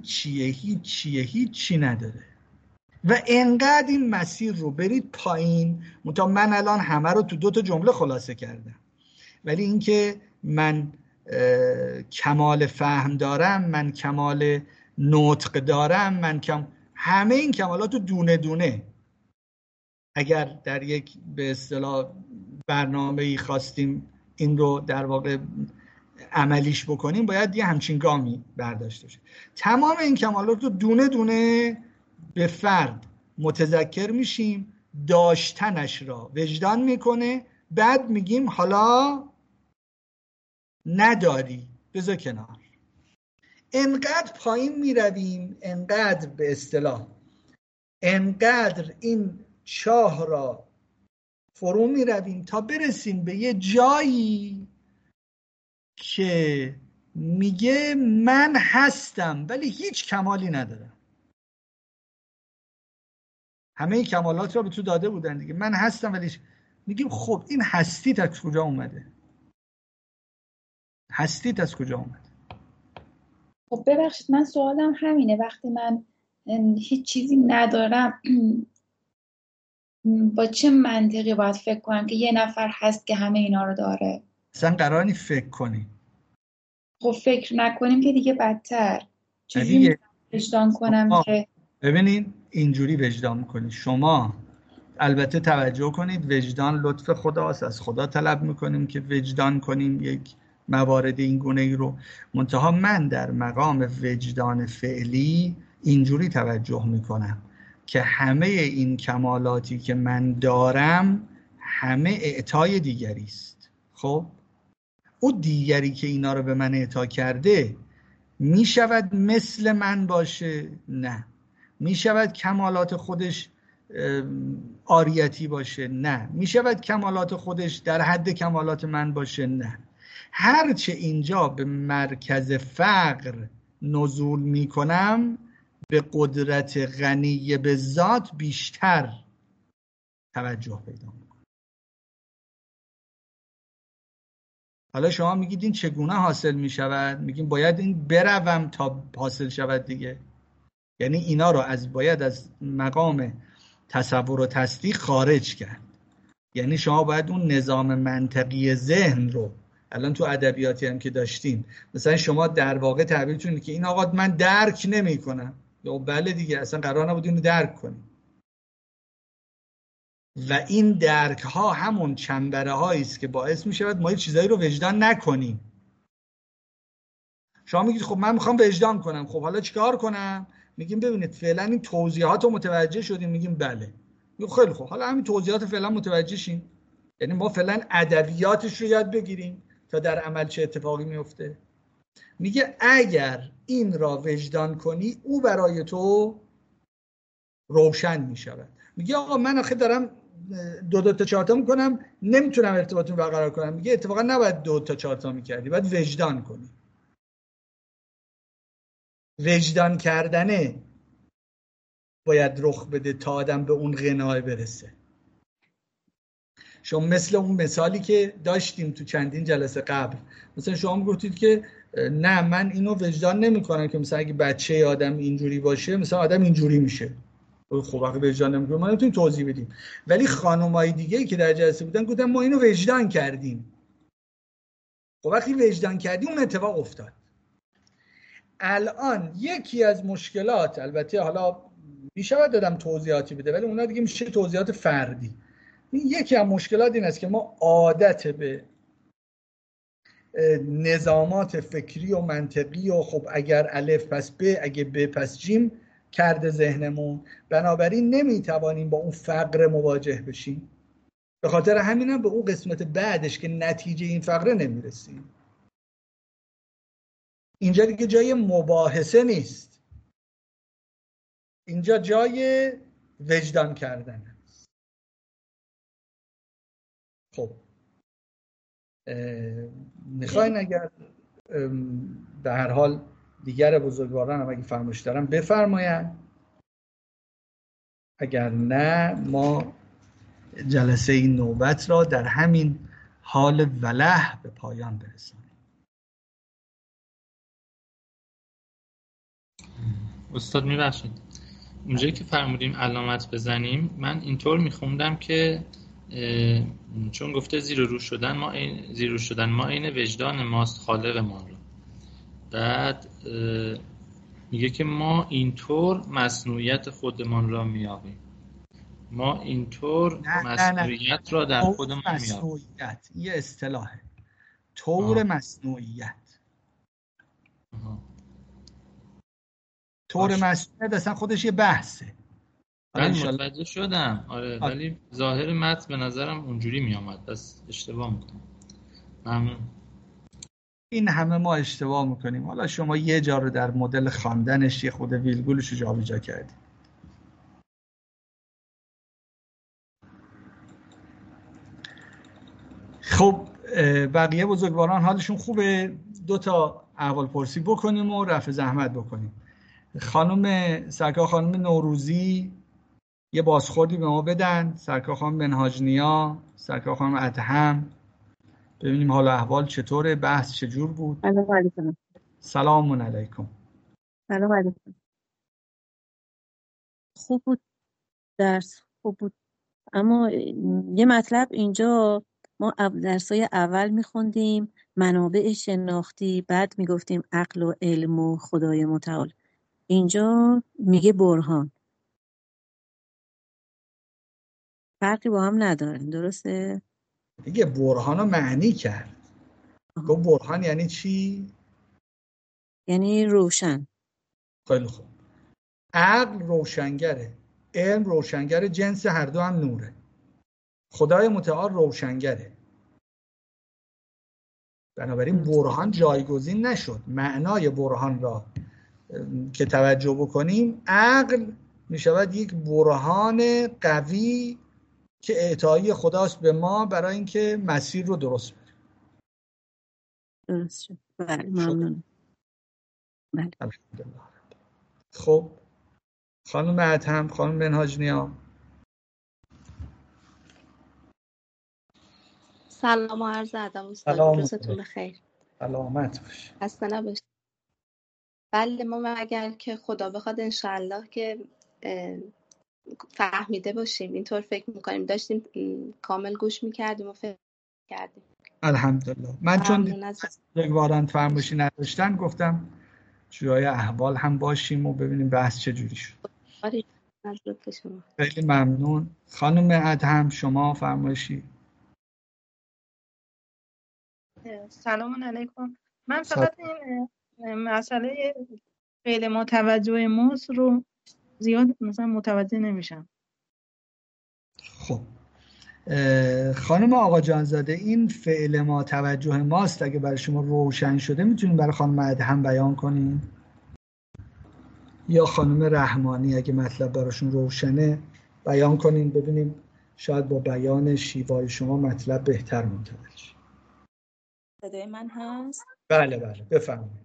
هیچی نداره و انقدر این مسیر رو برید پایین. من الان همه رو تو 2 جمله خلاصه کردم، ولی اینکه من کمال فهم دارم، من کمال نطق دارم، همه این کمالات رو دونه دونه اگر در یک به اصطلاح برنامه‌ای خواستیم این رو در واقع عملیش بکنیم، باید یه همچین گامی برداشته بشه. تمام این کمالات رو دونه دونه به فرد متذکر میشیم، داشتنش را وجدان میکنه. بعد میگیم حالا نداری، بذار کنار. انقدر پایین میرویم، انقدر به اصطلاح انقدر این چاه را فرو میرویم تا برسیم به یه جایی که میگه من هستم ولی هیچ کمالی ندارم. همه کمالات را به تو داده بودن دیگه، من هستم ولی میگیم خب این هستیت از کجا اومده؟ هستیت از کجا اومده؟ خب ببخشید من سوالم همینه، وقتی من هیچ چیزی ندارم با چه منطقی باید فکر کنم که یه نفر هست که همه اینا رو داره؟ اصلا قرار نیست فکر کنی. خب فکر نکنیم که دیگه بدتر. چجوری وجدان کنم که ببینین اینجوری وجدان میکنی. شما البته توجه کنید وجدان لطف خداست، از خدا طلب میکنیم که وجدان کنیم یک موارد این گونه ای رو. منتها من در مقام وجدان فعلی اینجوری توجه میکنم که همه این کمالاتی که من دارم همه اعطای دیگری است. خب او دیگری که اینا رو به من اعطا کرده می شود مثل من باشه؟ نه. می شود کمالات خودش عاریتی باشه؟ نه. می شود کمالات خودش در حد کمالات من باشه؟ نه. هرچه اینجا به مرکز فقر نزول می کنم به قدرت غنی به ذات بیشتر توجه پیدا می کنم. حالا شما میگید این چگونه حاصل می شود؟ میگیم باید این بروم تا حاصل شود دیگه. یعنی اینا رو باید از مقام تصور و تصدیق خارج کرد. یعنی شما باید اون نظام منطقی ذهن رو، الان تو ادبیاتی هم که داشتیم مثلا شما در واقع تعبیرتون که این آقا من درک نمی کنم، یا بله دیگه اصلا قرار نبود اینو درک کنیم. و این درک ها همون چنبره هایی است که باعث می شود ما یه چیزایی رو وجدان نکنیم. شما میگید خب من میخوام وجدان کنم، خب حالا چیکار کنم؟ میگیم ببینید فعلا این توضیحات رو متوجه شدیم. میگیم بله. میگم خیلی خوب، حالا همین توضیحات فعلا متوجه شیم، یعنی ما فعلا ادبیاتش رو یاد بگیریم تا در عمل چه اتفاقی میفته. میگه اگر این را وجدان کنی او برای تو روشن میشود. میگه آقا من آخه دارم دو تا چهار تا میکنم نمیتونم ارتباطی برقرار کنم. میگه اتفاقا نباید 2 تا 4 تا میکردی، باید وجدان کنی. وجدان کردنه باید رخ بده تا آدم به اون غنای برسه. شما مثل اون مثالی که داشتیم تو چندین جلسه قبل، مثلا شما گفتید که نه من اینو وجدان نمی کنم که مثلا اگه بچه آدم اینجوری باشه مثلا آدم اینجوری میشه. خب وقتی وجدان نمی کنم ما نمیتونیم توضیح بدیم. ولی خانمای دیگه که در جلسه بودن گفتن ما اینو وجدان کردیم. خب وقتی وجدان کردیم اون اتفاق افتاد. الان یکی از مشکلات، البته حالا میشود دادم توضیحاتی بده ولی اونا دیگه میشه توضیحات فردی. یکی از مشکلات این است که ما عادت به نظامات فکری و منطقی و خب اگر الف پس ب، اگه ب پس جیم کرده ذهنمون، بنابراین نمیتوانیم با اون فقر مواجه بشیم. به خاطر همینم به اون قسمت بعدش که نتیجه این فقر نمیرسیم. اینجا دیگه جای مباحثه نیست، اینجا جای وجدان کردن است. خب میخواین اگر به هر حال دیگر بزرگواران هم اگه فرمایش دارن بفرماین، اگر نه ما جلسه این نوبت را در همین حال وله به پایان برسانیم. استاد میبخشید اونجایی که فرمودیم علامت بزنیم، من اینطور میخوندم که چون گفته زیر رو شدن ما عین وجدان ماست خالق ما رو. بعد میگه که ما اینطور مصنوعیت خودمان را میابیم. ما اینطور مصنوعیت را در خودمان میابیم. مصنوعیت یه اصطلاحه، طور مصنوعیت. طور مصنوعیت اصلا خودش یه بحثه. من متوجه شدم ولی ظاهر متن به نظرم اونجوری میامد، پس اشتباه میکنم. ممنون. این همه ما اشتباه میکنیم. حالا شما یه جا رو در مدل خواندنش یه خود ویلگولش رو جابجا کردید. خب بقیه بزرگواران حالشون خوبه؟ 2 تا احوال پرسی بکنیم و رفع زحمت بکنیم. سرکار خانم نوروزی یه بازخوردی به ما بدن، سرکار خانم منهاجنیا، سرکار خانم ادهم، ببینیم حال احوال چطوره، بحث چجور بود. سلام علیکم. سلام علیکم. سلام علیکم. خوب بود، درس خوب بود، اما یه مطلب اینجا ما درسای اول میخوندیم منابع شناختی، بعد میگفتیم عقل و علم و خدای متعال. اینجا میگه برهان. فرقی با هم ندارن، درسته؟ دیگه برهان رو معنی کرد. گفت برهان یعنی چی؟ یعنی روشن. خیلی خوب. عقل روشنگره، علم روشنگره، جنس هر دو هم نوره. خدای متعال روشنگره. بنابراین برهان جایگزین نشد. معنای برهان را که توجه بکنیم، عقل می شود یک برهان قوی که اعطایی خداست به ما برای اینکه مسیر رو درست بریم. درست شد. بله، ممنون. بله. الحمدلله. خب خانم ادهم، خانم منهاج نیا. سلام و عرض ادب استاد، روزتون بخیر. سلامت باشی. خسته نباشید. بله، ما اگر که خدا بخواد انشالله که فهمیده باشیم، اینطور فکر میکنیم، داشتیم کامل گوش میکردیم و فکر کردیم. الحمدلله. من چون بزرگواران فرمایشی نداشتن گفتم جویای احوال هم باشیم و ببینیم بحث چجوری شد. خیلی ممنون. خانم ادهم شما فرمایشی. سلام علیکم. من فقط این مسئله فعل ما توجه ماست رو زیاد مثلا متوجه نمیشم. خب خانم آقا جانزاده، این فعل ما توجه ماست اگه برای شما روشن شده میتونیم برای خانم ادهم بیان کنیم؟ یا خانم رحمانی اگه مطلب براشون روشنه بیان کنیم، ببینیم شاید با بیان شیوای شما مطلب بهتر متوجه شه. صدای من هست؟ بله بله بفرمایید.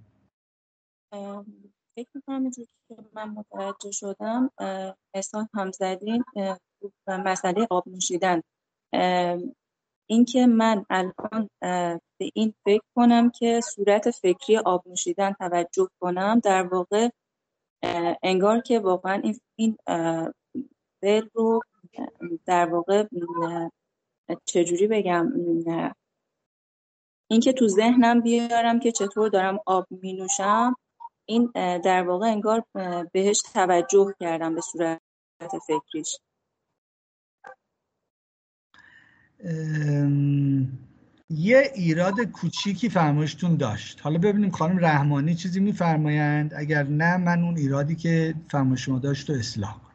فکر می‌کنم اینجوری که من متوجه شدم احسان هم زدین مسئله آب نوشیدن. این که من الان به این فکر کنم که صورت فکری آب نوشیدن توجه کنم، در واقع انگار که واقعا این فعل رو در واقع چجوری بگم، این که تو ذهنم بیارم که چطور دارم آب می نوشم، این در واقع انگار بهش توجه کردم به صورت فکریش. یه ایراد کوچیکی فرمایشتون داشت. حالا ببینیم خانم رحمانی چیزی میفرمایند، اگر نه من اون ایرادی که فرمایش شما داشت رو اصلاح کنم.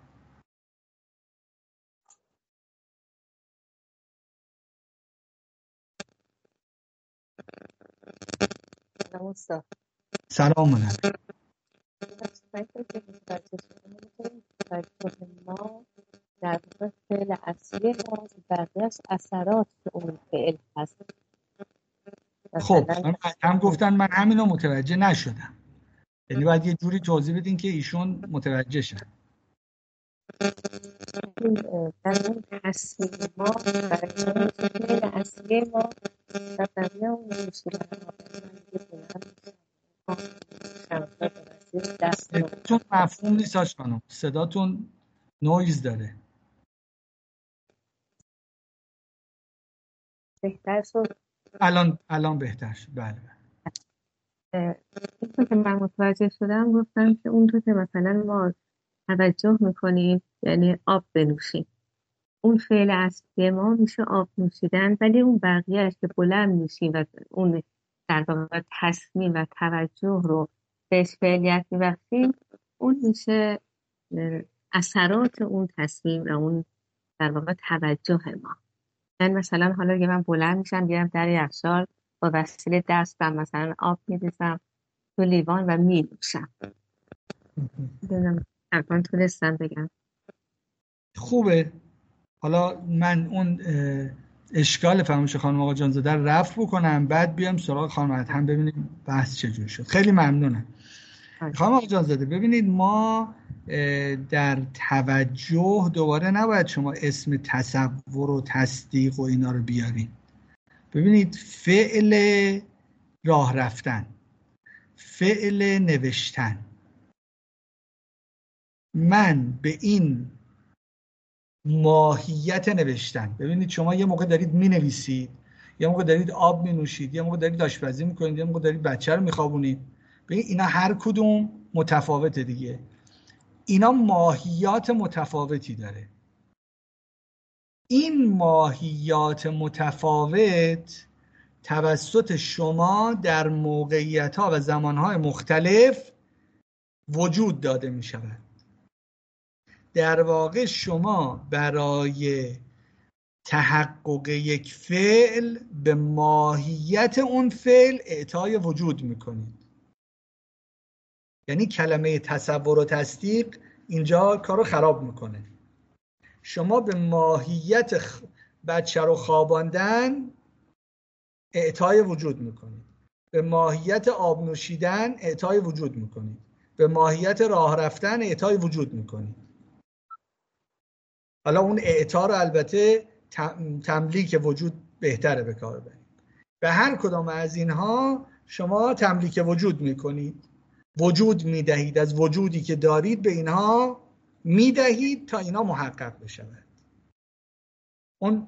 سلام علیکم. ما در واقع فعل اصلی ما بقیه از اثرات اون فعل هست. خب هم گفتن من همینو متوجه نشدم، یعنی باید یه جوری توضیح بدین که ایشون متوجه شن. در اون تصمیم ما برای فعل اصلی ما و بقیه اون صداتون مفهوم نیست آشانم، صداتون نویز داره. بهتر شد؟ الان بهتر شد. بله. این که من متوجه شدم گفتم که اون که مثلا ما توجه میکنیم یعنی آب بنوشیم، اون فعل اصلی ما میشه آب نوشیدن، ولی اون بقیهش که بلند میشیم و اون در واقع تصمیم و توجه رو بهش فعلیت میبخشیم، اون میشه اثرات اون تصمیم و اون در واقع توجه ما. من مثلا حالا که من بلند میشم بیارم در یخچال با وسیله دستم مثلا آب میریزم تو لیوان و مینوشم. الان تونستم بگم خوبه. حالا من اون اشکال فرمایش خانم آقا جانزاده رو رفع بکنم، بعد بیام سراغ خانم ادهم ببینیم بحث چجوری شد. خیلی ممنونم. خانم آقا جانزاده ببینید، ما در توجه دوباره نباید شما اسم تصور و تصدیق و اینا رو بیاریم. ببینید فعل راه رفتن، فعل نوشتن، من به این ماهیت نوشتن، ببینید شما یه موقع دارید می نویسید، یه موقع دارید آب می نوشید، یه موقع دارید آشپزی می کنید، یه موقع دارید بچه رو می خوابونید. ببینید اینا هر کدوم متفاوته دیگه، اینا ماهیات متفاوتی داره. این ماهیات متفاوت توسط شما در موقعیت‌ها و زمان‌های مختلف وجود داده می شود. در واقع شما برای تحقق یک فعل به ماهیت اون فعل اعطای وجود می کنید. یعنی کلمه تصور و تصدیق اینجا کارو خراب میکنه. شما به ماهیت بچه رو خواباندن اعطای وجود میکنید، به ماهیت آب نوشیدن اعطای وجود میکنید، به ماهیت راه رفتن اعطای وجود میکنید. حالا اون اعطا رو البته تملیک وجود بهتره به کار برید. به هر کدام از اینها شما تملیک وجود میکنید، وجود میدهید، از وجودی که دارید به اینها میدهید تا اینا محقق بشود. اون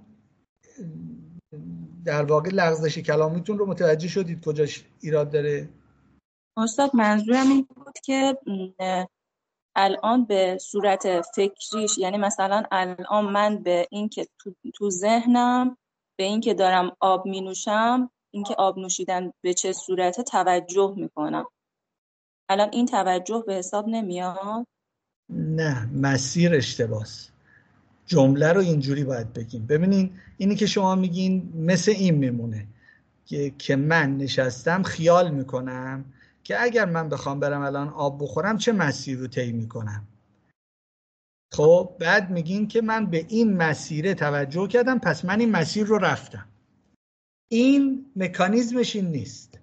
در واقع لغزش کلامیتون رو متوجه شدید کجاش ایراد داره؟ استاد منظورم این بود که الان به صورت فکریش، یعنی مثلا الان من به این که تو ذهنم به این که دارم آب می نوشم، این که آب نوشیدن به چه صورت توجه میکنم، الان این توجه به حساب نمیاد؟ نه، مسیر اشتباس. جمله رو اینجوری باید بگیم. ببینین اینی که شما میگین مثل این میمونه که من نشستم خیال میکنم که اگر من بخوام برم الان آب بخورم چه مسیر رو طی میکنم. خب بعد میگین که من به این مسیر توجه کردم، پس من این مسیر رو رفتم. این مکانیزمش این نیست.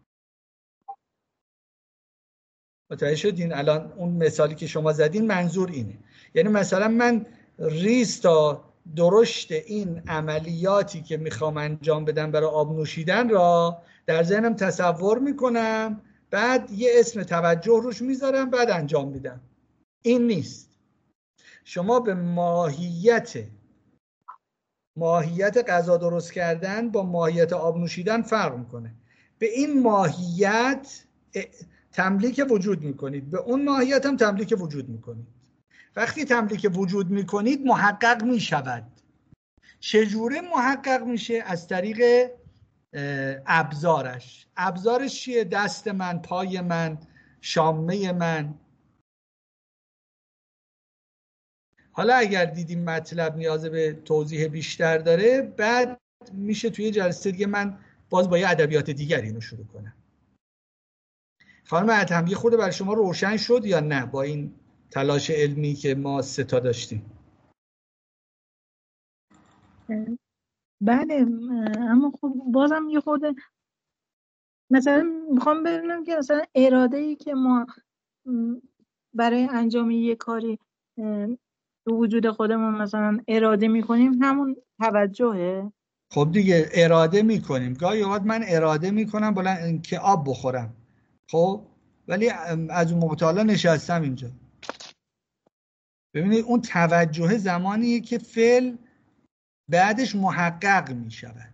متوجه شدین؟ الان اون مثالی که شما زدین منظور اینه. یعنی مثلا من ریستا درشت این عملیاتی که میخوام انجام بدم برای آب نوشیدن را در ذهنم تصور میکنم، بعد یه اسم توجه روش میذارم، بعد انجام میدم. این نیست. شما به ماهیت غذا درست کردن با ماهیت آب نوشیدن فرق میکنه. به این ماهیت تملیک وجود میکنید، به اون ماهیت هم تملیک وجود میکنید. وقتی تملیک وجود میکنید محقق میشود. چجوره محقق میشه؟ از طریق ابزارش. ابزارش چیه؟ دست من، پای من، شامه من. حالا اگر دیدیم مطلب نیاز به توضیح بیشتر داره، بعد میشه توی جلسه دیگه من باز با یه ادبیات دیگر اینو شروع کنم. خانم ادهم یه خورده برای شما روشن شد یا نه با این تلاش علمی که ما 3 تا داشتیم؟ بله، اما خب بازم یه خورده مثلا میخوام ببینم که مثلا اراده‌ای که ما برای انجام یه کاری تو وجود خودمون مثلا اراده میکنیم همون توجهه. خب دیگه اراده میکنیم. گاهی اوقات من اراده میکنم که آب بخورم، خب ولی از اون مطالعه نشستم اینجا. ببینید اون توجه زمانیه که فعل بعدش محقق میشود.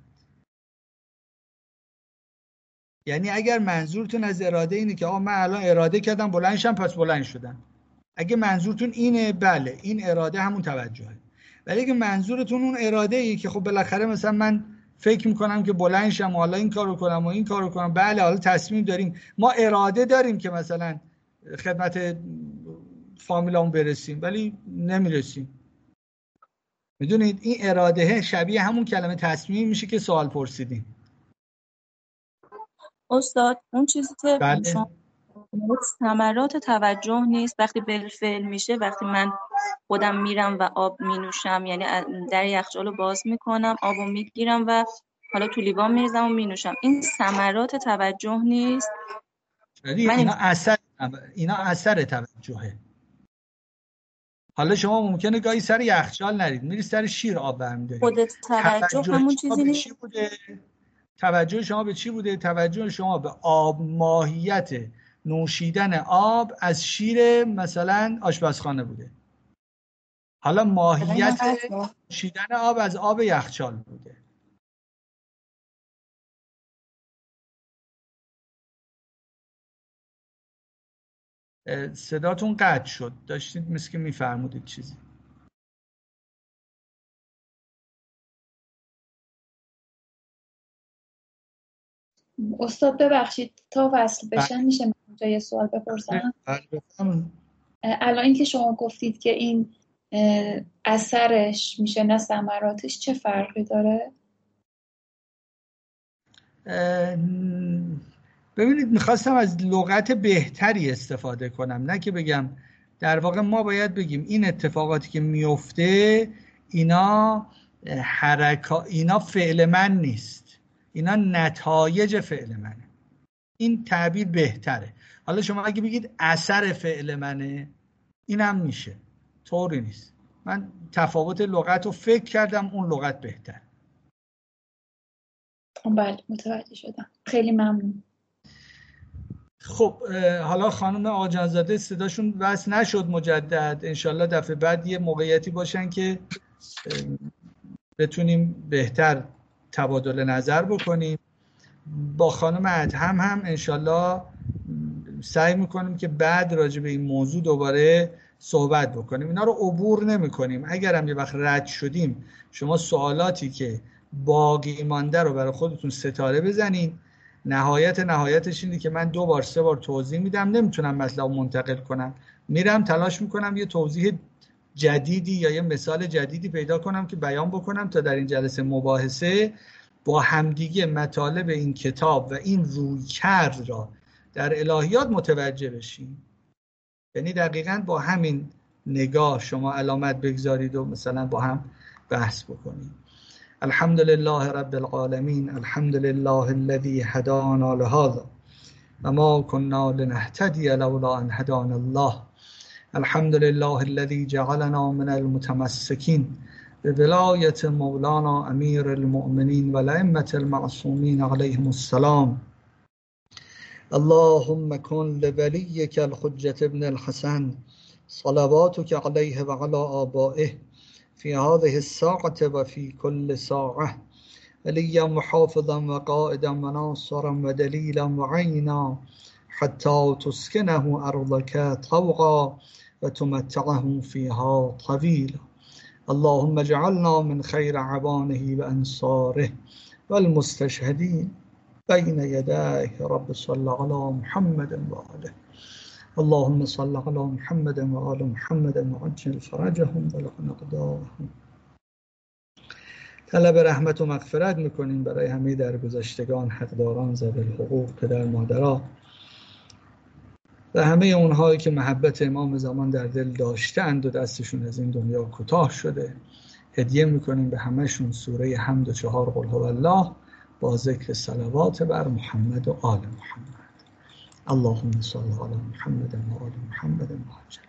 یعنی اگر منظورتون از اراده اینه که من الان اراده کردم بلند شم پس بلند شدم، اگه منظورتون اینه بله این اراده همون توجهه. ولی اگه منظورتون اون اراده ای که خب بالاخره مثلا من فکر میکنم که بلند شم و حالا این کارو کنم و این کارو کنم، بله حالا تصمیم داریم، ما اراده داریم که مثلا خدمت فامیلامون برسیم ولی نمیرسیم. میدونید این اراده شبیه همون کلمه تصمیم میشه که سوال پرسیدیم. استاد اون چیزی که بله. شما ثمرات توجه نیست وقتی بالفعل میشه، وقتی من خودم میرم و آب مینوشم، یعنی در یخچال رو باز میکنم، آبو میگیرم و حالا تو لیوان میریزم و مینوشم، این ثمرات توجه نیست؟ اینا اثر توجهه. حالا شما ممکنه گاهی سر یخچال نرید، میری سر شیر آب برمی‌دارید. خود توجه همون چیزی نیست. توجه شما به چی بوده؟ توجه شما به آب، ماهیت نوشیدن آب از شیر مثلا آشپزخانه بوده. حالا ماهیت نوشیدن آب از آب یخچال بوده. صداتون قطع شد، داشتید مثل که میفرمودید چیزی. استاد ببخشید تا وصل بشن میشه من اونجا یه سوال بپرسم؟ الان این که شما گفتید که این اثرش میشه نه ثمراتش، چه فرقی داره؟ ببینید میخواستم از لغت بهتری استفاده کنم، نه که بگم در واقع ما باید بگیم این اتفاقاتی که میفته اینا فعل من نیست، اینا نتایج فعل منه. این تعبیر بهتره. حالا شما اگه بگید اثر فعل منه اینم میشه، طوری نیست. من تفاوت لغت رو فکر کردم، اون لغت بهتر. بله متوجه شدم، خیلی ممنون. خب حالا خانم آجانزاده صداشون وصل نشد مجدد، انشالله دفعه بعد یه موقعیتی باشن که بتونیم بهتر تبادل نظر بکنیم. با خانم ادهم هم انشالله سعی میکنیم که بعد راجع به این موضوع دوباره صحبت بکنیم. اینا رو عبور نمی کنیم. اگرم یه وقت رد شدیم شما سوالاتی که باقی مانده رو برای خودتون ستاره بزنین. نهایتش اینه که من 2 بار 3 بار توضیح میدم، نمیتونم مطلب منتقل کنم، میرم تلاش میکنم یه توضیح جدیدی یا یه مثال جدیدی پیدا کنم که بیان بکنم تا در این جلسه مباحثه با همدیگه مطالب این کتاب و این رویکرد را در الهیات متوجه بشیم. یعنی دقیقاً با همین نگاه شما علامت بگذارید و مثلا با هم بحث بکنید. الحمد لله رب العالمین، الحمد لله الذي هدانا لهذا و ما كنا لنهتدي لولا ان هدانا الله. الحمد لله الذي جعلنا من المتمسكين بولاية مولانا امير المؤمنين والائمة المعصومين عليهم السلام. اللهم كن لوليك الحجة ابن الحسن صلواتك عليه وعلى آبائه في هذه الساعة وفي كل ساعة وليا محافظا وقائدا وناصرا ودليلا وعينا حتى تسكنه أرضك طوعا وتمتعه فيها طويلا. اللهم اجعلنا من خير عوانه وأنصاره والمستشهدين بين يديه. رب صل على محمد وآله. اللهم صل على محمد وآل محمد وعجل فرجهم وبلغ أقدارهم. طلب رحمت و مغفرت میکنیم برای همه درگذشتگان، حقداران، ذوی الحقوق، پدر مادرها و همه اونهایی که محبت امام زمان در دل داشتند و دستشون از این دنیا کوتاه شده. هدیه میکنیم به همهشون سوره حمد و 4 قل هو الله با ذکر صلوات بر محمد و آل محمد. اللهم صل علی محمد و آل محمد و عجل